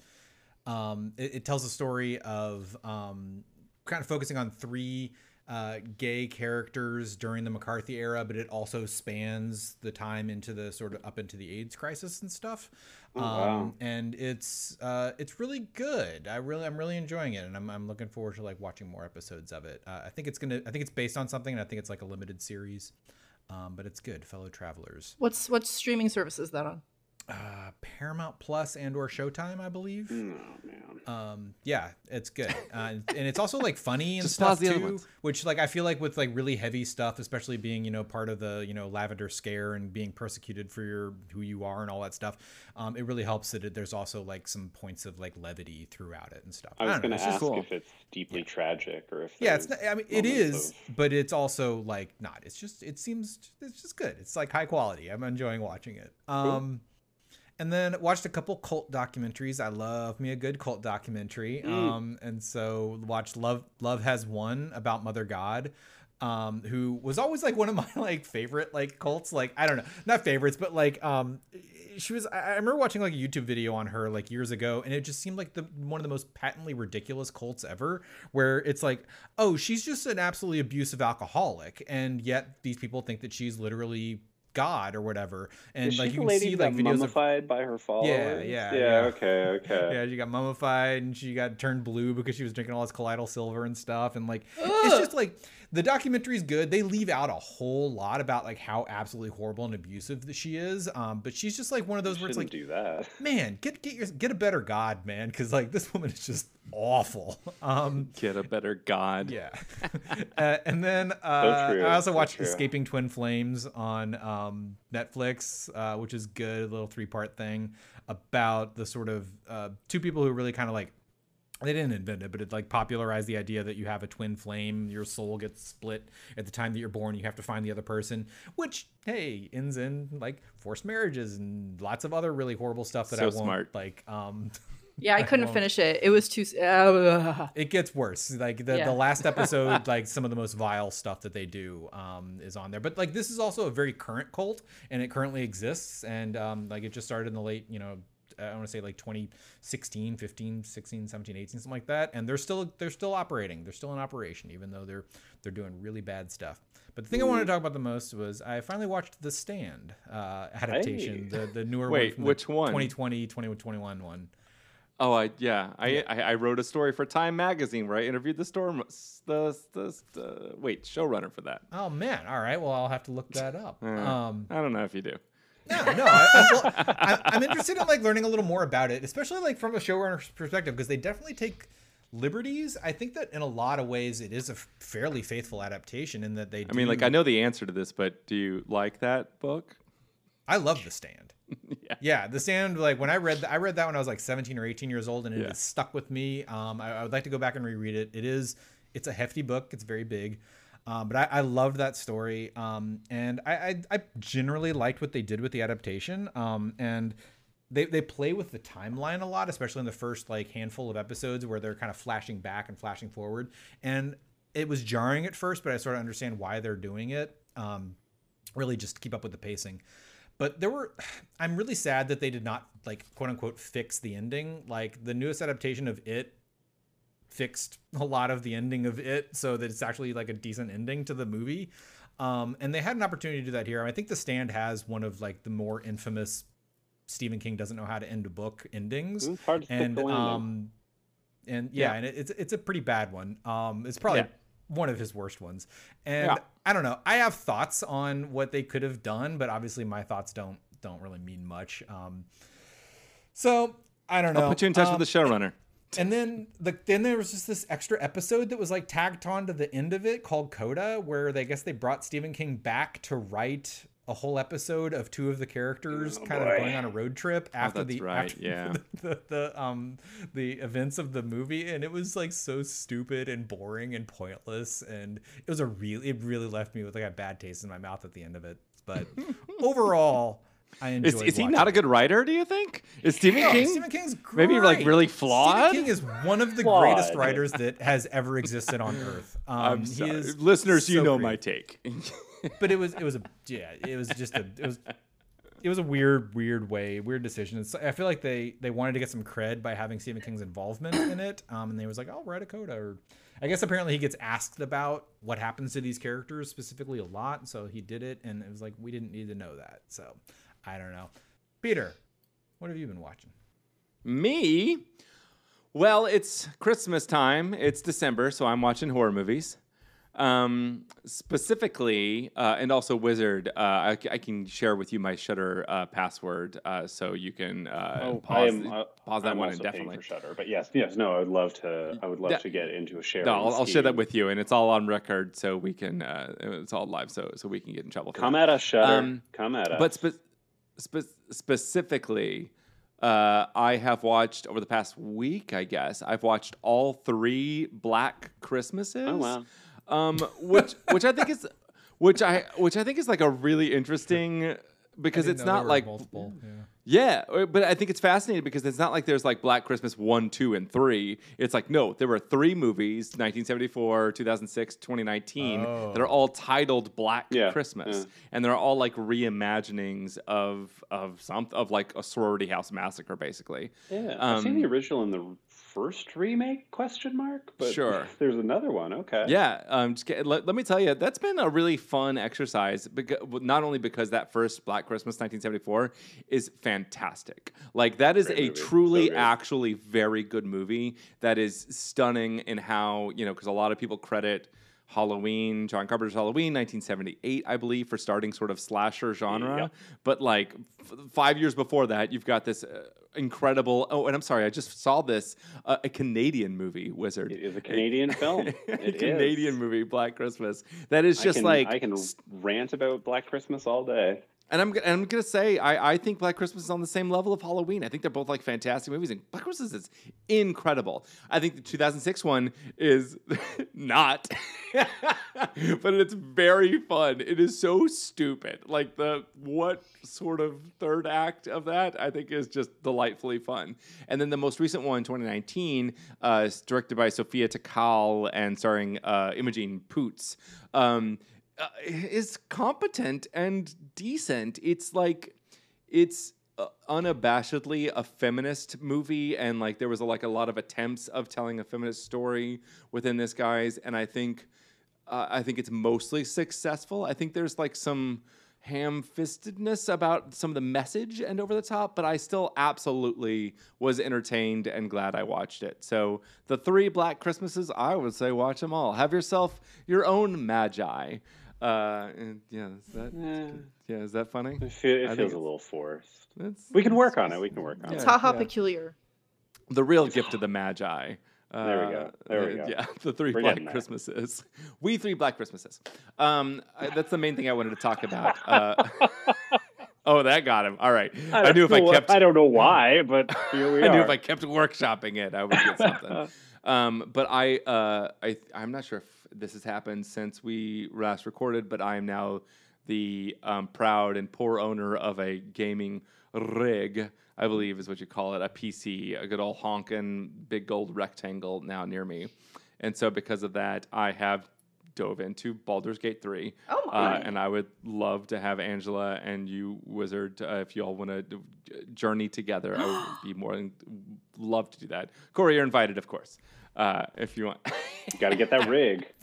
um, it, it tells a story of um, kind of focusing on three uh, gay characters during the McCarthy era, but it also spans the time into the sort of up into the AIDS crisis and stuff. Oh, um, wow. and it's uh, it's really good. I really I'm really enjoying it, and I'm I'm looking forward to like watching more episodes of it. Uh, I think it's gonna I think it's based on something, and I think it's like a limited series. Um, but it's good. Fellow Travelers. What's what streaming service is that on? Uh, Paramount Plus and or Showtime, I believe. Oh, man. Um, yeah, it's good, uh, and it's also like funny and Just stuff pause the other too. ones. Which like I feel like with like really heavy stuff, especially being you know part of the you know Lavender Scare and being persecuted for your who you are and all that stuff, um, it really helps that it, there's also like some points of like levity throughout it and stuff. I was don't know, going to it's just- ask cool. if it's deeply tragic or if yeah, it's there's not, I mean it moments is, of- but it's also like not. It's just it seems it's just good. It's like high quality. I'm enjoying watching it. Um. And then watched a couple cult documentaries. I love me a good cult documentary. Mm. Um, and so watched Love Love Has Won about Mother God, um, who was always like one of my like favorite like cults. Like I don't know, not favorites, but like um, she was. I I remember watching like a YouTube video on her like years ago, and it just seemed like the one of the most patently ridiculous cults ever. Where it's like, oh, she's just an absolutely abusive alcoholic, and yet these people think that she's literally God or whatever. And Is like she you the can lady see who like got videos of mummified by her followers? yeah, yeah. yeah. Okay, okay. yeah, she got mummified and she got turned blue because she was drinking all this colloidal silver and stuff. And like, it's just like the documentary is good. They leave out a whole lot about like how absolutely horrible and abusive that she is. Um, but she's just like one of those where it's Shouldn't like, do that. man, get get your get a better God, man, because like this woman is just awful. Um, Get a better God. yeah. uh, and then uh, true, I also so watched true. Escaping Twin Flames on um, Netflix, uh, which is good, a little three part thing about the sort of uh, two people who really kind of like, they didn't invent it, but it like popularized the idea that you have a twin flame, your soul gets split at the time that you're born, you have to find the other person, which, hey, ends in like forced marriages and lots of other really horrible stuff that So I won't smart. like. Um, Yeah, I couldn't won't. finish it. It was too. Uh, It gets worse. Like the, Yeah. the last episode, like some of the most vile stuff that they do um, is on there. But like this is also a very current cult, and it currently exists. And um, like it just started in the late, you know, I want to say like twenty sixteen, fifteen, sixteen, seventeen, eighteen, something like that. And they're still they're still operating. They're still in operation, even though they're they're doing really bad stuff. But the thing I wanted to talk about the most was I finally watched The Stand uh, adaptation, Hey. the the newer Wait, one from which the one? twenty twenty, twenty twenty-one one. Oh, I yeah, I, I I wrote a story for Time Magazine where I interviewed the storm the the, the wait showrunner for that. Oh man! All right. Well, I'll have to look that up. Uh, Um, I don't know if you do. No, no. I, I, well, I, I'm interested in like learning a little more about it, especially like from a showrunner's perspective, because they definitely take liberties. I think that in a lot of ways it is a fairly faithful adaptation in that they. I mean, like do- I know the answer to this, but do you like that book? I love The Stand. Yeah. Yeah, The Stand. Like when I read, th- I read that when I was like seventeen or eighteen years old, and it Yeah. has stuck with me. Um, I, I would like to go back and reread it. It is, it's a hefty book. It's very big. Um, but I, I loved that story. Um, and I, I, I generally liked what they did with the adaptation. Um, and they, they play with the timeline a lot, especially in the first like handful of episodes where they're kind of flashing back and flashing forward. And it was jarring at first, but I sort of understand why they're doing it. Um, really just to keep up with the pacing. But there were, I'm really sad that they did not like quote unquote fix the ending. Like the newest adaptation of It fixed a lot of the ending of It so that it's actually like a decent ending to the movie. Um, and they had an opportunity to do that here. I think The Stand has one of like the more infamous Stephen King doesn't know how to end a book endings. It's hard to stick and the landing. um, and yeah, Yeah. and it, it's it's a pretty bad one. Um, it's probably Yeah. one of his worst ones. And Yeah. I don't know. I have thoughts on what they could have done, but obviously my thoughts don't don't really mean much. Um, so I don't know. I'll put you in touch Um, with the showrunner. and then the then there was just this extra episode that was like tagged on to the end of it called Coda, where they I guess they brought Stephen King back to write a whole episode of two of the characters Oh, kind boy. of going on a road trip after that's the right, after yeah. the, the, the um the events of the movie, and it was like so stupid and boring and pointless, and it was a really it really left me with like a bad taste in my mouth at the end of it. But overall, I enjoyed. Is, is he watching not a it. good writer, do you think? Is Stephen No, King Stephen King's great. maybe like really flawed? Stephen King is one of the Flawed. greatest writers that has ever existed on Earth. Um, I'm he sorry. is Listeners, you so know my creative. take. But it was it was a yeah it was just a it was it was a weird weird way weird decision. It's, I feel like they they wanted to get some cred by having Stephen King's involvement in it, um, and they was like, oh, write a coda. Or I guess apparently he gets asked about what happens to these characters specifically a lot, so he did it, and it was like we didn't need to know that. So I don't know. Peter, what have you been watching? Me? Well, it's Christmas time. It's December, so I'm watching horror movies. Um, specifically, uh, and also Wizard, uh, I, c- I can share with you my Shudder uh, password, uh, so you can uh, Oh, pause, I am, uh, pause that I'm one also paying indefinitely. for Shudder, but yes, yes, no, I would love to. I would love Yeah. to get into a sharing. No, I'll, I'll share that scheme. with you, and it's all on record, so we can. Uh, it's all live, so so we can get in trouble for Come that. at us, Shudder. Um, Come at us. But spe- spe- specifically, uh, I have watched over the past week. I guess I've watched all three Black Christmases. Oh, wow. Um, which which I think is which I which I think is like a really interesting because I didn't it's know there not were like multiple. Yeah. yeah, uh, but I think it's fascinating because it's not like there's like Black Christmas one, two, and three. It's like no, there were three movies: nineteen seventy-four, two thousand six, twenty nineteen. Oh. That are all titled Black Yeah, Christmas, yeah. and they're all like reimaginings of of some of like a sorority house massacre, basically. yeah, I've seen um, the original and the first remake? Question mark. But Sure. there's another one. Okay. Yeah, um, just get, let, let me tell you, that's been a really fun exercise. Because, not only because that first Black Christmas, nineteen seventy-four, is fantastic. Like that is Great a movie. truly, So good. actually very good movie that is stunning in how you know because a lot of people credit Halloween, John Carpenter's Halloween, nineteen seventy-eight, I believe, for starting sort of slasher genre. Yep. But like f- five years before that, you've got this uh, incredible. Oh, and I'm sorry, I just saw this uh, a Canadian movie, Wizard. It is a Canadian film. a It is. Canadian movie, Black Christmas. That is I just can, like, I can rant about Black Christmas all day. and I'm, g- I'm gonna say, I, I think Black Christmas is on the same level of Halloween. I think they're both like fantastic movies, and Black Christmas is incredible. I think the two thousand six one is not, but it's very fun. It is so stupid. Like the what sort of third act of that I think is just delightfully fun. And then the most recent one, twenty nineteen, uh, is directed by Sophia Takal and starring uh, Imogen Poots. Um, uh, is competent and decent. It's like it's uh, unabashedly a feminist movie, and like there was a, like a lot of attempts of telling a feminist story within this, guys. And I think uh, I think it's mostly successful. I think there's like some ham-fistedness about some of the message and over the top, but I still absolutely was entertained and glad I watched it. So the three Black Christmases, I would say watch them all. Have yourself your own Magi. Uh, and yeah, is that Eh, yeah, is that funny? it, feel, it I think feels a it's- little forced. It's, We can work on it. We can work on Yeah. It's it. haha yeah. peculiar. the real gift of the Magi. Uh, There we go. There we uh, go. Yeah, the 3 We're Black getting there. Christmases. We three Black Christmases. Um, I, that's the main thing I wanted to talk about. Uh, oh, that got him. All right. I, don't knew if I know what- kept. I don't know why, but here we I are. knew if I kept workshopping it, I would get something. um, but I, uh, I, I'm not sure if this has happened since we last recorded, but I am now the um, proud and poor owner of a gaming rig, I believe is what you call it, a P C, a good old honkin' big gold rectangle now near me. And so because of that, I have dove into Baldur's Gate three. Oh Uh, my! and I would love to have Angela and you, Wizard, uh, if you all want to journey together. I would be more than love to do that. Corey, you're invited, of course, uh, if you want. Got to get that rig.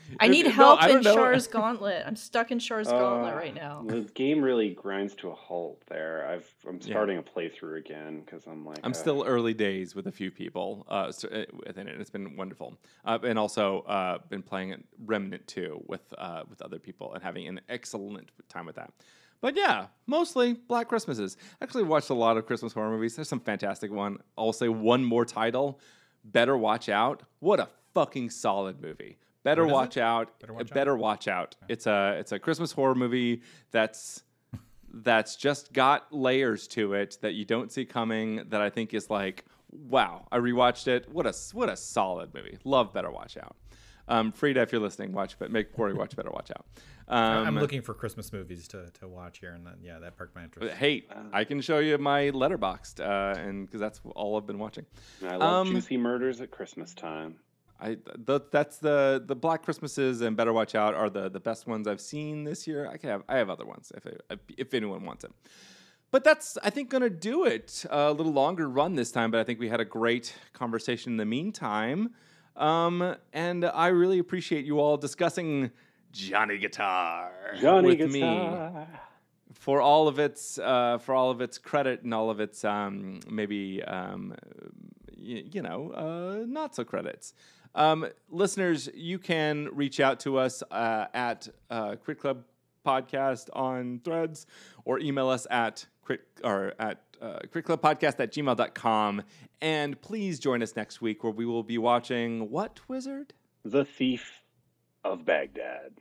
I need No, help I don't in know. Char's Gauntlet. I'm stuck in Char's Gauntlet Uh, right now. The game really grinds to a halt there. I've I'm starting a playthrough again because I'm like I'm uh, still early days with a few people uh, so, uh, within it. It's been wonderful, uh, and also uh, been playing Remnant two with uh, with other people and having an excellent time with that. But yeah, mostly Black Christmases. Actually, watched a lot of Christmas horror movies. There's some fantastic one. I'll say one more title: Better Watch Out. What a fucking solid movie. Better What is watch it? out. Better Watch Out? Better watch out. It's a it's a Christmas horror movie that's that's just got layers to it that you don't see coming. That I think is like, wow. I rewatched it. What a what a solid movie. Love Better Watch Out. Um, Frida, if you're listening, watch but make Corey watch Better Watch Out. Um, I'm looking for Christmas movies to, to watch here, and then yeah, that perked my interest. Hey, I can show you my Letterboxd, uh, and because that's all I've been watching. I love um, juicy murders at Christmas time. I the, that's the the Black Christmases and Better Watch Out are the the best ones I've seen this year. I can have I have other ones if I, if anyone wants it. But that's I think gonna do it. A little longer run this time, but I think we had a great conversation in the meantime. Um, and I really appreciate you all discussing Johnny Guitar Johnny with me. Guitar. For all of its uh, for all of its credit and all of its um, maybe um, y- you know uh, not so credits, um, listeners, you can reach out to us uh, at uh, Crit Club Podcast on Threads, or email us at crit or at uh, critclubpodcast at gmail dot com. And please join us next week where we will be watching what, Wizard? The Thief of Baghdad.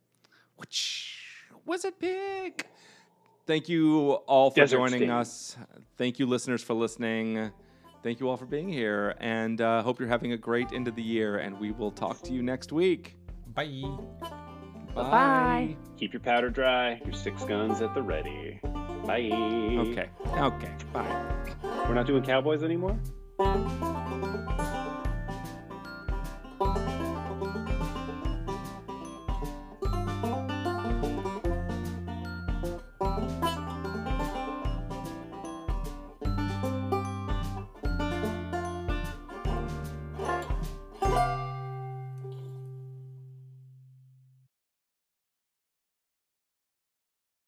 Wizard Pig. Thank you all for Desert joining Sting. us. Thank you, listeners, for listening. Thank you all for being here. And uh, hope you're having a great end of the year. And we will talk to you next week. Bye. Bye-bye. Keep your powder dry, your six guns at the ready. Bye. Okay. Okay. Bye. We're not doing cowboys anymore?